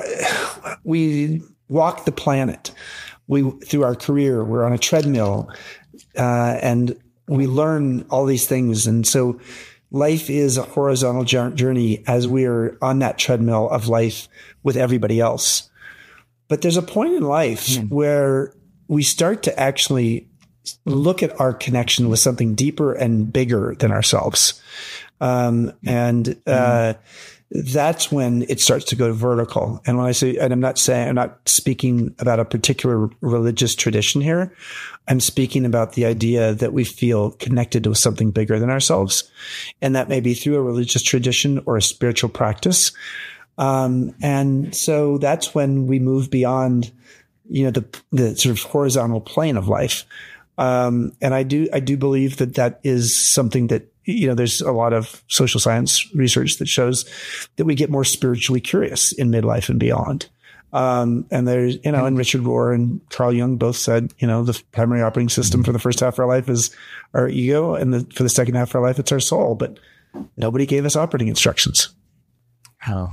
D: we walk the planet. We, through our career, we're on a treadmill, uh, and we learn all these things. And so life is a horizontal journey as we're on that treadmill of life with everybody else. But there's a point in life mm. where we start to actually look at our connection with something deeper and bigger than ourselves. Um, and, uh, mm. that's when it starts to go vertical. And when I say, and I'm not saying, I'm not speaking about a particular religious tradition here. I'm speaking about the idea that we feel connected to something bigger than ourselves. And that may be through a religious tradition or a spiritual practice. Um, and so that's when we move beyond, you know, the, the sort of horizontal plane of life. Um, and I do, I do believe that that is something that, you know, there's a lot of social science research that shows that we get more spiritually curious in midlife and beyond. Um, and there's, you know, and Richard Rohr and Carl Jung both said, you know, the primary operating system for the first half of our life is our ego. And the, for the second half of our life, it's our soul. But nobody gave us operating instructions.
F: Oh,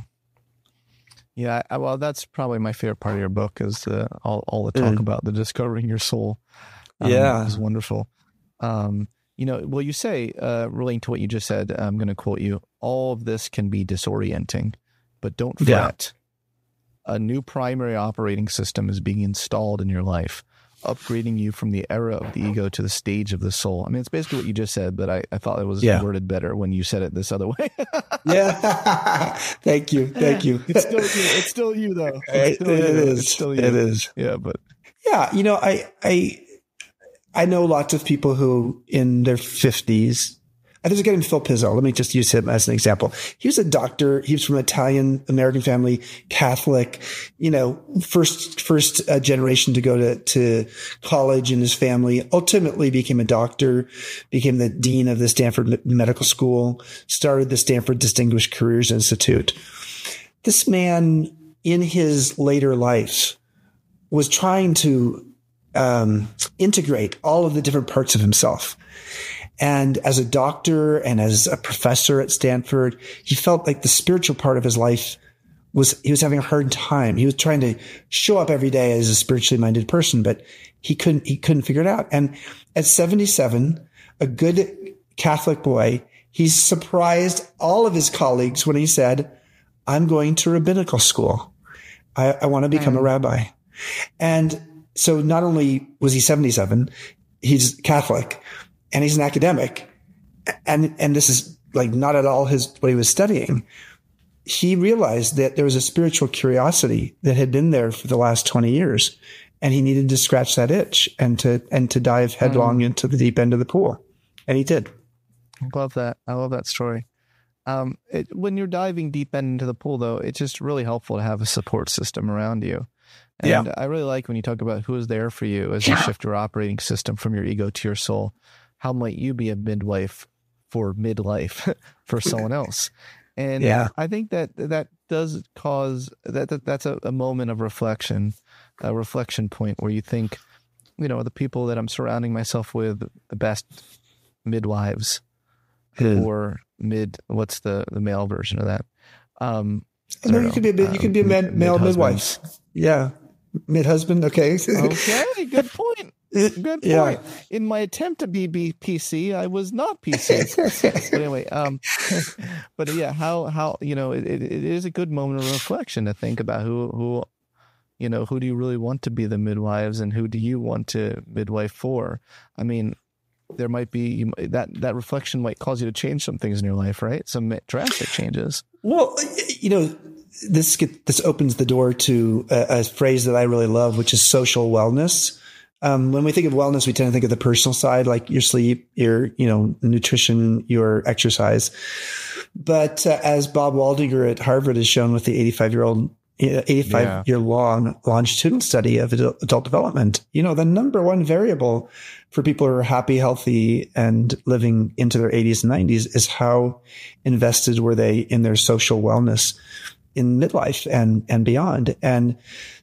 F: yeah. I, well, that's probably my favorite part of your book is uh, all, all the talk mm. about the discovering your soul. Um,
D: yeah.
F: It's wonderful. Um, You know, well, you say, uh, relating to what you just said, I'm going to quote you, all of this can be disorienting, but don't fret. Yeah. A new primary operating system is being installed in your life, upgrading you from the era of the ego to the stage of the soul. I mean, it's basically what you just said, but I, I thought it was yeah. worded better when you said it this other way.
D: yeah. Thank you. Thank you.
F: It's still you. It's still you, though. It's still
D: it,
F: you.
D: it is.
F: It's still you.
D: It is.
F: Yeah, but.
D: Yeah, you know, I, I, I know lots of people who in their fifties, there's a guy named Phil Pizzo. Let me just use him as an example. He was a doctor. He was from an Italian American family, Catholic, you know, first, first uh, generation to go to, to college in his family, ultimately became a doctor, became the dean of the Stanford Medical School, started the Stanford Distinguished Careers Institute. This man in his later life was trying to um, integrate all of the different parts of himself. And as a doctor and as a professor at Stanford, he felt like the spiritual part of his life was, he was having a hard time. He was trying to show up every day as a spiritually minded person, but he couldn't, he couldn't figure it out. And at seventy-seven, a good Catholic boy, he surprised all of his colleagues when he said, I'm going to rabbinical school. I, I want to become mm. a rabbi. And so not only was he seventy-seven, he's Catholic and he's an academic. And, and this is like not at all his, what he was studying. He realized that there was a spiritual curiosity that had been there for the last twenty years, and he needed to scratch that itch and to, and to dive headlong mm. into the deep end of the pool. And he did.
F: I love that. I love that story. Um, it, when you're diving deep end into the pool, though, it's just really helpful to have a support system around you. And yeah. I really like when you talk about who is there for you as you yeah. shift your operating system from your ego to your soul. How might you be a midwife for midlife for someone else? And yeah. I think that that does cause that, that that's a, a moment of reflection, a reflection point where you think, you know, the people that I'm surrounding myself with, the best midwives mm. or mid, what's the, the male version of that? Um,
D: no, you know, could be a, you could be a mid, male midwife. Yeah. Mid husband. Okay.
F: Okay. Good point. Good point.
D: Yeah.
F: In my attempt to be, be P C, I was not P C. But anyway, um, but yeah, how how you know it, it, it is a good moment of reflection to think about who who you know who do you really want to be the midwives and who do you want to midwife for? I mean, there might be you, that that reflection might cause you to change some things in your life, right? Some drastic changes.
D: Well, you know, this get, this opens the door to a, a phrase that I really love, which is social wellness. Um, when we think of wellness, we tend to think of the personal side, like your sleep, your, you know, nutrition, your exercise. But uh, as Bob Waldinger at Harvard has shown with the eighty-five year old, eighty-five yeah. year long longitudinal study of adult, adult development, you know, the number one variable for people who are happy, healthy, and living into their eighties and nineties is how invested were they in their social wellness in midlife and, and beyond. And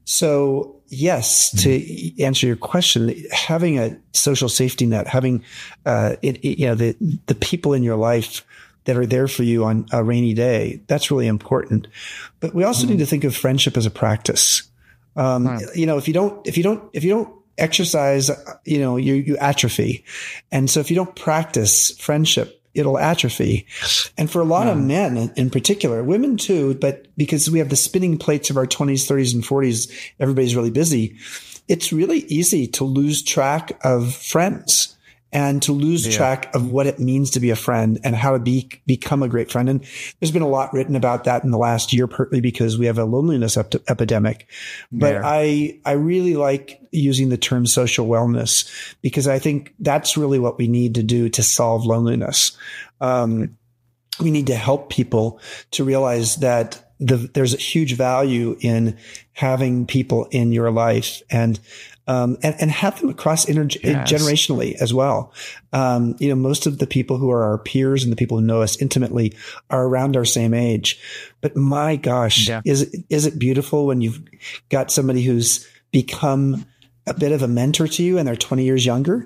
D: so, yes, to answer your question, having a social safety net, having, uh, it, it, you know, the, the people in your life that are there for you on a rainy day, that's really important. But we also mm. need to think of friendship as a practice. Um, right. You know, if you don't, if you don't, if you don't exercise, you know, you, you atrophy. And so if you don't practice friendship, it'll atrophy. And for a lot yeah. of men in particular, women too, but because we have the spinning plates of our twenties, thirties, and forties, everybody's really busy. It's really easy to lose track of friends and to lose yeah. track of what it means to be a friend and how to be, become a great friend. And there's been a lot written about that in the last year, partly because we have a loneliness ep- epidemic. But yeah. I, I really like using the term social wellness because I think that's really what we need to do to solve loneliness. Um, we need to help people to realize that the, there's a huge value in having people in your life and, Um, and, and have them across inter- yes. generationally as well. Um, you know, most of the people who are our peers and the people who know us intimately are around our same age. But my gosh, yeah. is it, is it beautiful when you've got somebody who's become a bit of a mentor to you and they're twenty years younger,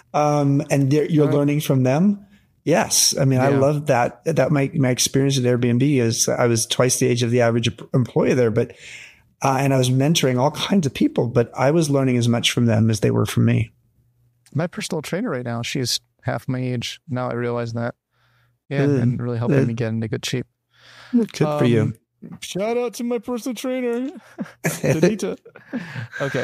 D: um, and you're right. learning from them? Yes. I mean, yeah. I love that. That my, my experience at Airbnb is I was twice the age of the average employee there, but Uh, and I was mentoring all kinds of people, but I was learning as much from them as they were from me.
F: My personal trainer right now, she's half my age. Now I realize that. Yeah, uh, and really helping uh, me get into good shape.
D: Good um, for you.
F: Shout out to my personal trainer, Danita. Okay.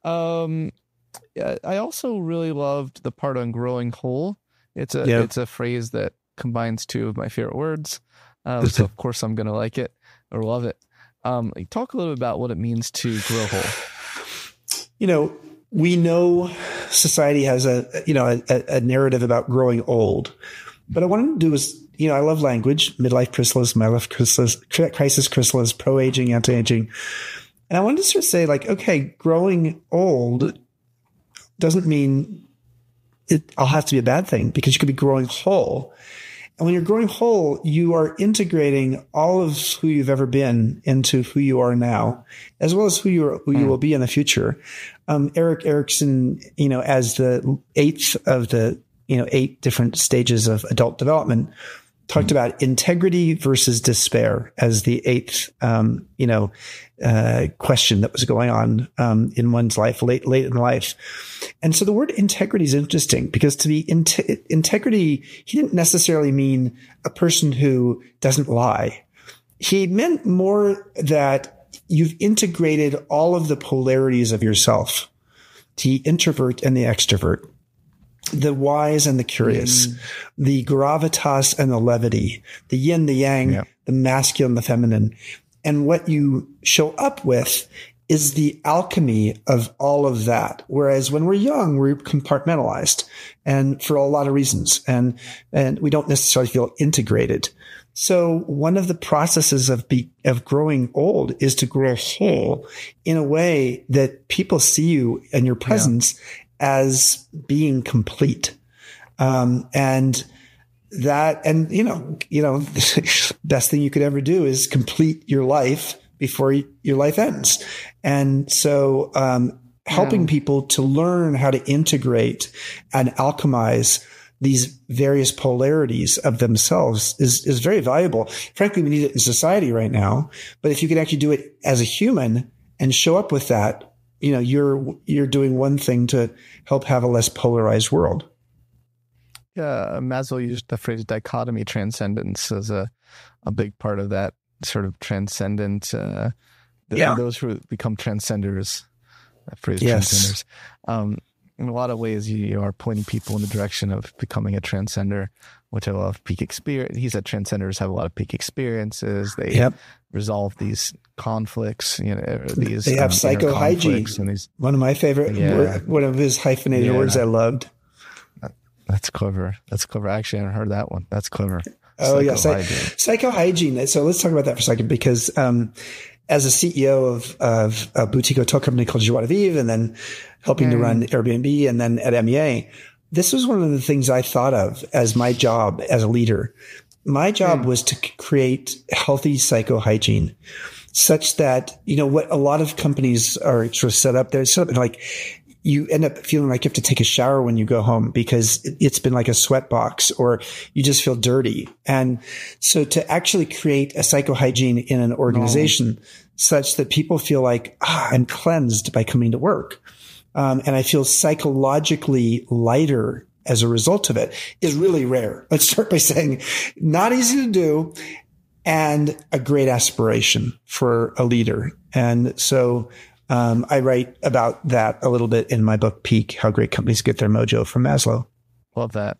F: Um, yeah, I also really loved the part on growing whole. It's a yep. it's a phrase that combines two of my favorite words. Um, so of course I'm gonna like it or love it. Um, talk a little bit about what it means to grow whole.
D: You know, we know society has a, you know, a, a narrative about growing old, but I wanted to do is, you know, I love language, midlife chrysalis, midlife chrysalis, crisis chrysalis, pro-aging, anti-aging. And I wanted to sort of say like, okay, growing old doesn't mean it all has to be a bad thing because you could be growing whole. And when you're growing whole, you are integrating all of who you've ever been into who you are now, as well as who you are, who you will be in the future. Um, Erik Erikson, you know, as the eighth of the, you know, eight different stages of adult development, talked about integrity versus despair as the eighth, um, you know, uh, question that was going on, um, in one's life, late, late in life. And so the word integrity is interesting because to be in- integrity, he didn't necessarily mean a person who doesn't lie. He meant more that you've integrated all of the polarities of yourself, the introvert and the extrovert, the wise and the curious, mm. the gravitas and the levity, the yin, the yang, yeah. the masculine, the feminine. And what you show up with is the alchemy of all of that. Whereas when we're young, we're compartmentalized and for a lot of reasons. And, and we don't necessarily feel integrated. So one of the processes of be, of growing old is to grow whole in a way that people see you and your presence yeah. as being complete. Um, and that, and you know, you know, the best thing you could ever do is complete your life before your life ends. And so, um, helping yeah. people to learn how to integrate and alchemize these various polarities of themselves is, is very valuable. Frankly, we need it in society right now. But if you can actually do it as a human and show up with that you know, you're you're doing one thing to help have a less polarized world.
F: Yeah, Maslow used the phrase dichotomy transcendence as a, a big part of that sort of transcendent, uh, the,
D: yeah.
F: those who become transcenders, that phrase
D: yes.
F: transcenders. Um, in a lot of ways, you, you are pointing people in the direction of becoming a transcender, which have a lot of peak experience. He said transcenders have a lot of peak experiences. They
D: yep.
F: resolve these conflicts, you know, these
D: they have
F: um,
D: psychohygiene.
F: And these,
D: one of my favorite,
F: yeah.
D: one of his hyphenated
F: yeah.
D: words I loved.
F: That's clever. That's clever. Actually, I haven't heard that one. That's clever.
D: Oh, yeah. Psychohygiene. So let's talk about that for a second, because um, as a C E O of, of a boutique hotel company called Joie de Vivre, and then helping mm. to run Airbnb, and then at M E A, this was one of the things I thought of as my job as a leader. My job mm. was to create healthy psychohygiene, such that, you know, what a lot of companies are sort of set up, they're set up like, you end up feeling like you have to take a shower when you go home because it's been like a sweat box, or you just feel dirty. And so to actually create a psychohygiene in an organization oh. such that people feel like, ah, I'm cleansed by coming to work. Um, and I feel psychologically lighter as a result of it is really rare. Let's start by saying not easy to do and a great aspiration for a leader. And so Um, I write about that a little bit in my book, Peak, How Great Companies Get Their Mojo, from Maslow.
F: Love that.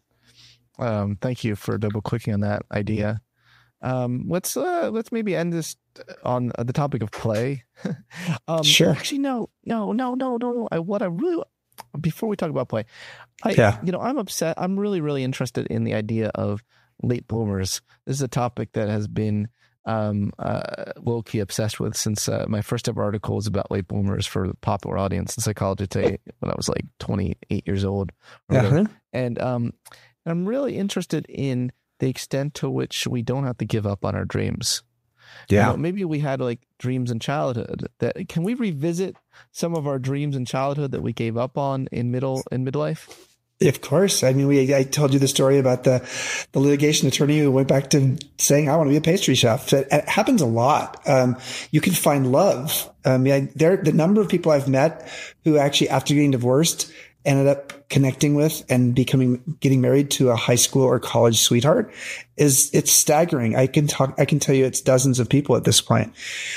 F: Um, thank you for double clicking on that idea. Um, let's, uh, let's maybe end this on the topic of play. um,
D: sure.
F: Actually, no, no, no, no, no. I, what I really, before we talk about play, I,
D: yeah.
F: you know, I'm upset. I'm really, really interested in the idea of late bloomers. This is a topic that has been um uh low-key obsessed with since uh, my first ever article was about late bloomers for the popular audience in Psychology Today when I was like twenty-eight years old.
D: Uh-huh.
F: And um I'm really interested in the extent to which we don't have to give up on our dreams.
D: Yeah.
F: You know, maybe we had like dreams in childhood that can we revisit some of our dreams in childhood that we gave up on in middle in midlife?
D: Of course. I mean, we, I told you the story about the, the litigation attorney who went back to saying, I want to be a pastry chef. It, it happens a lot. Um, you can find love. I mean, I, there, the number of people I've met who actually, after getting divorced, ended up connecting with and becoming, getting married to a high school or college sweetheart is, it's staggering. I can talk, I can tell you it's dozens of people at this point.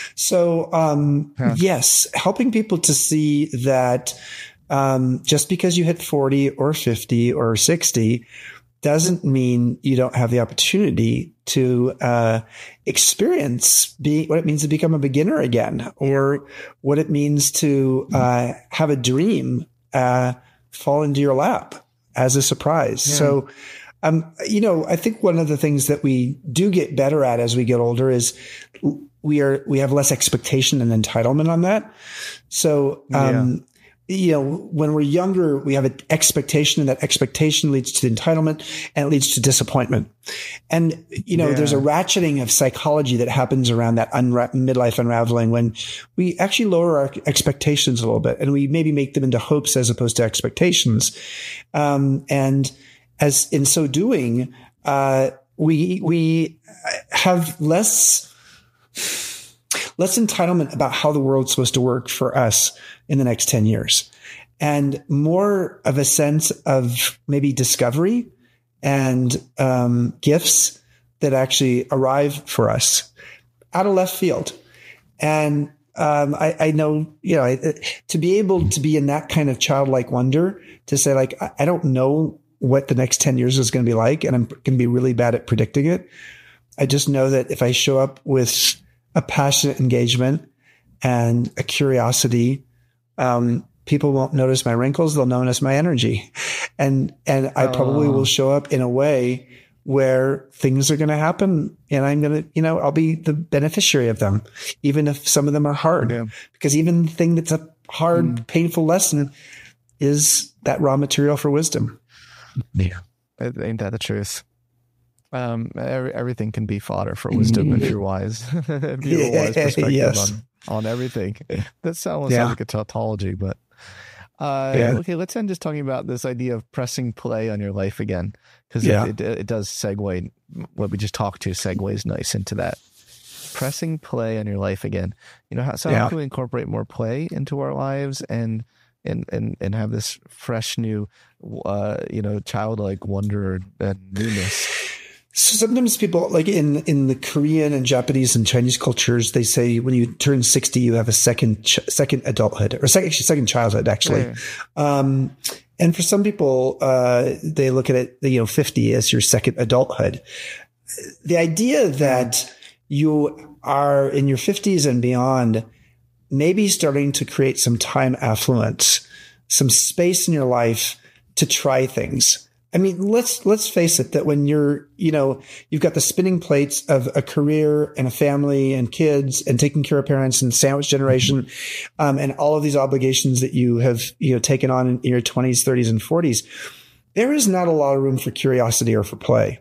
D: So, um, yeah. yes, helping people to see that, Um, just because you hit forty or fifty or sixty doesn't mean you don't have the opportunity to, uh, experience be, what it means to become a beginner again, or what it means to, uh, have a dream, uh, fall into your lap as a surprise. Yeah. So, um, you know, I think one of the things that we do get better at as we get older is we are, we have less expectation and entitlement on that. So, um, yeah. You know, when we're younger, we have an expectation, and that expectation leads to entitlement, and it leads to disappointment. And, you know, yeah. there's a ratcheting of psychology that happens around that unra- midlife unraveling when we actually lower our expectations a little bit, and we maybe make them into hopes as opposed to expectations. Um, and as in so doing, uh, we, we have less, less entitlement about how the world's supposed to work for us in the next ten years, and more of a sense of maybe discovery and um, gifts that actually arrive for us out of left field. And um, I, I know, you know, I, to be able to be in that kind of childlike wonder, to say like, I, I don't know what the next ten years is going to be like, and I'm going to be really bad at predicting it. I just know that if I show up with a passionate engagement and a curiosity, um, people won't notice my wrinkles. They'll notice my energy. And, and I probably will show up in a way where things are going to happen, and I'm going to, you know, I'll be the beneficiary of them, even if some of them are hard, yeah. because even the thing that's a hard, mm. painful lesson is that raw material for wisdom.
F: Yeah. Ain't that the truth? Um, every, everything can be fodder for wisdom if you're wise. If you have a wise perspective yes. on, on everything. That sounds yeah. like a tautology, but uh, yeah. okay, let's end just talking about this idea of pressing play on your life again, because yeah. it, it, it does segue. What we just talked to segues nice into that. pressing play on your life again. You know, how, so
D: Yeah.
F: how can we incorporate more play into our lives and and and, and have this fresh new, uh, you know, childlike wonder and newness?
D: So sometimes people, like in, in the Korean and Japanese and Chinese cultures, they say when you turn sixty, you have a second ch- second adulthood, or second, actually second childhood, actually.
F: Yeah.
D: Um, and for some people, uh, they look at it, you know, fifty as your second adulthood. The idea that you are in your fifties and beyond, maybe starting to create some time affluence, some space in your life to try things. I mean, let's, let's face it, that when you're, you know, you've got the spinning plates of a career and a family and kids and taking care of parents and sandwich generation, um, and all of these obligations that you have, you know, taken on in your twenties, thirties, and forties, there is not a lot of room for curiosity or for play.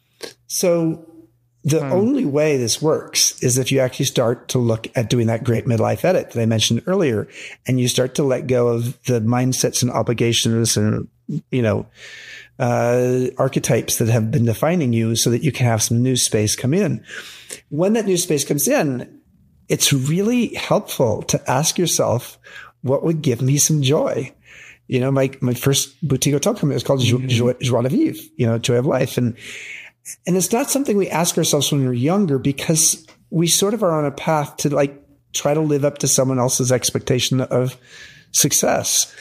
D: So the hmm. only way this works is if you actually start to look at doing that great midlife edit that I mentioned earlier, and you start to let go of the mindsets and obligations and, you know, uh, archetypes that have been defining you, so that you can have some new space come in. When that new space comes in, it's really helpful to ask yourself, what would give me some joy? You know, my, my first boutique hotel company was called mm-hmm. Joie, Joie de Vivre, you know, Joy of Life. And, and it's not something we ask ourselves when we're younger, because we sort of are on a path to like try to live up to someone else's expectation of success.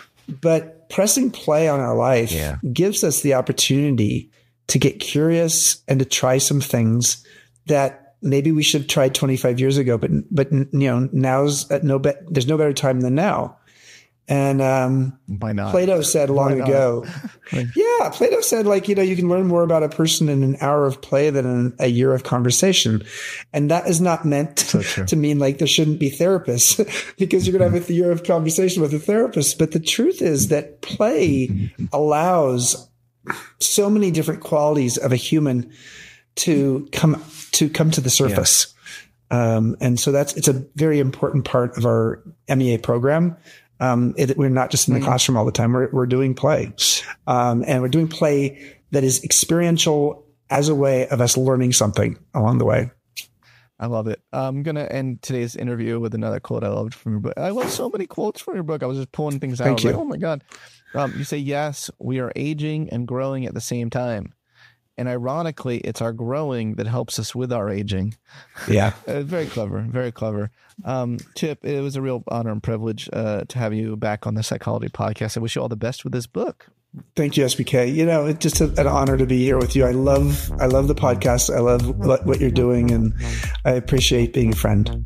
D: But pressing play on our life yeah. gives us the opportunity to get curious and to try some things that maybe we should have tried twenty-five years ago, but, but, you know, now's no be- there's no better time than now. And, um,
F: why not?
D: Plato said long ago, yeah, Plato said, like, you know, you can learn more about a person in an hour of play than in a year of conversation. And that is not meant so to mean like there shouldn't be therapists because you're going to have a year of conversation with a therapist. But the truth is that play allows so many different qualities of a human to come, to come to the surface. Yeah. Um, and so that's, it's a very important part of our M E A program. Um, it, we're not just in the mm-hmm. classroom all the time. We're, we're doing play. Um, and we're doing play that is experiential as a way of us learning something along the way.
F: I love it. I'm going to end today's interview with another quote I loved from your book. I love so many quotes from your book. I was just pulling things out.
D: Thank you.
F: Like, oh my God. Um, you say, yes, we are aging and growing at the same time. And ironically, it's our growing that helps us with our aging.
D: Yeah.
F: uh, very clever. Very clever. Um, Chip, it was a real honor and privilege uh, to have you back on the Psychology Podcast. I wish you all the best with this book.
D: Thank you, S B K. You know, it's just a, an honor to be here with you. I love, I love the podcast. I love what, what you're doing, and I appreciate being a friend.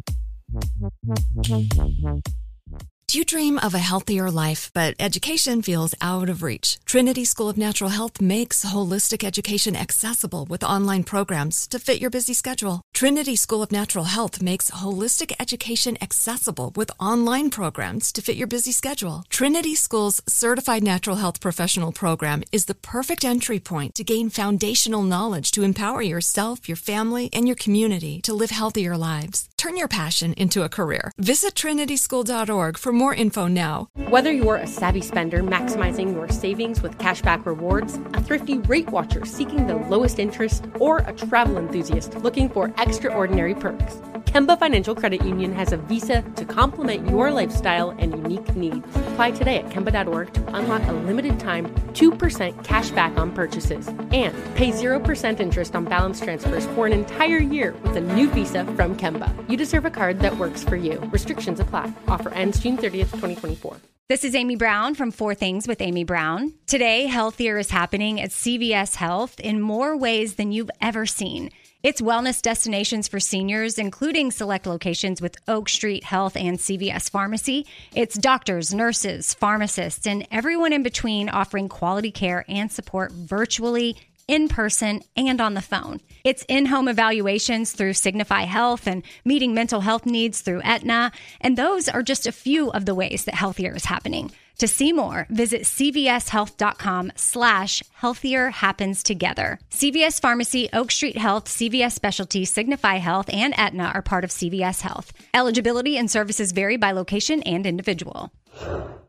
A: Do you dream of a healthier life, but education feels out of reach? Trinity School of Natural Health makes holistic education accessible with online programs to fit your busy schedule. Trinity School of Natural Health makes holistic education accessible with online programs to fit your busy schedule. Trinity School's Certified Natural Health Professional Program is the perfect entry point to gain foundational knowledge to empower yourself, your family, and your community to live healthier lives. Turn your passion into a career. Visit trinity school dot org for more info now.
C: Whether you're a savvy spender maximizing your savings with cashback rewards, a thrifty rate watcher seeking the lowest interest, or a travel enthusiast looking for extraordinary perks, Kemba Financial Credit Union has a visa to complement your lifestyle and unique needs. Apply today at kemba dot org to unlock a limited time two percent cash back on purchases and pay zero percent interest on balance transfers for an entire year with a new visa from Kemba. You deserve a card that works for you. Restrictions apply. Offer ends June thirtieth, twenty twenty-four.
I: This is Amy Brown from Four Things with Amy Brown. Today, Healthier is happening at C V S Health in more ways than you've ever seen. It's wellness destinations for seniors, including select locations with Oak Street Health and C V S Pharmacy. It's doctors, nurses, pharmacists, and everyone in between offering quality care and support virtually, in person, and on the phone. It's in-home evaluations through Signify Health and meeting mental health needs through Aetna. And those are just a few of the ways that Healthier is happening. To see more, visit cvshealth.com slash healthier happens together. C V S Pharmacy, Oak Street Health, C V S Specialty, Signify Health, and Aetna are part of C V S Health. Eligibility and services vary by location and individual.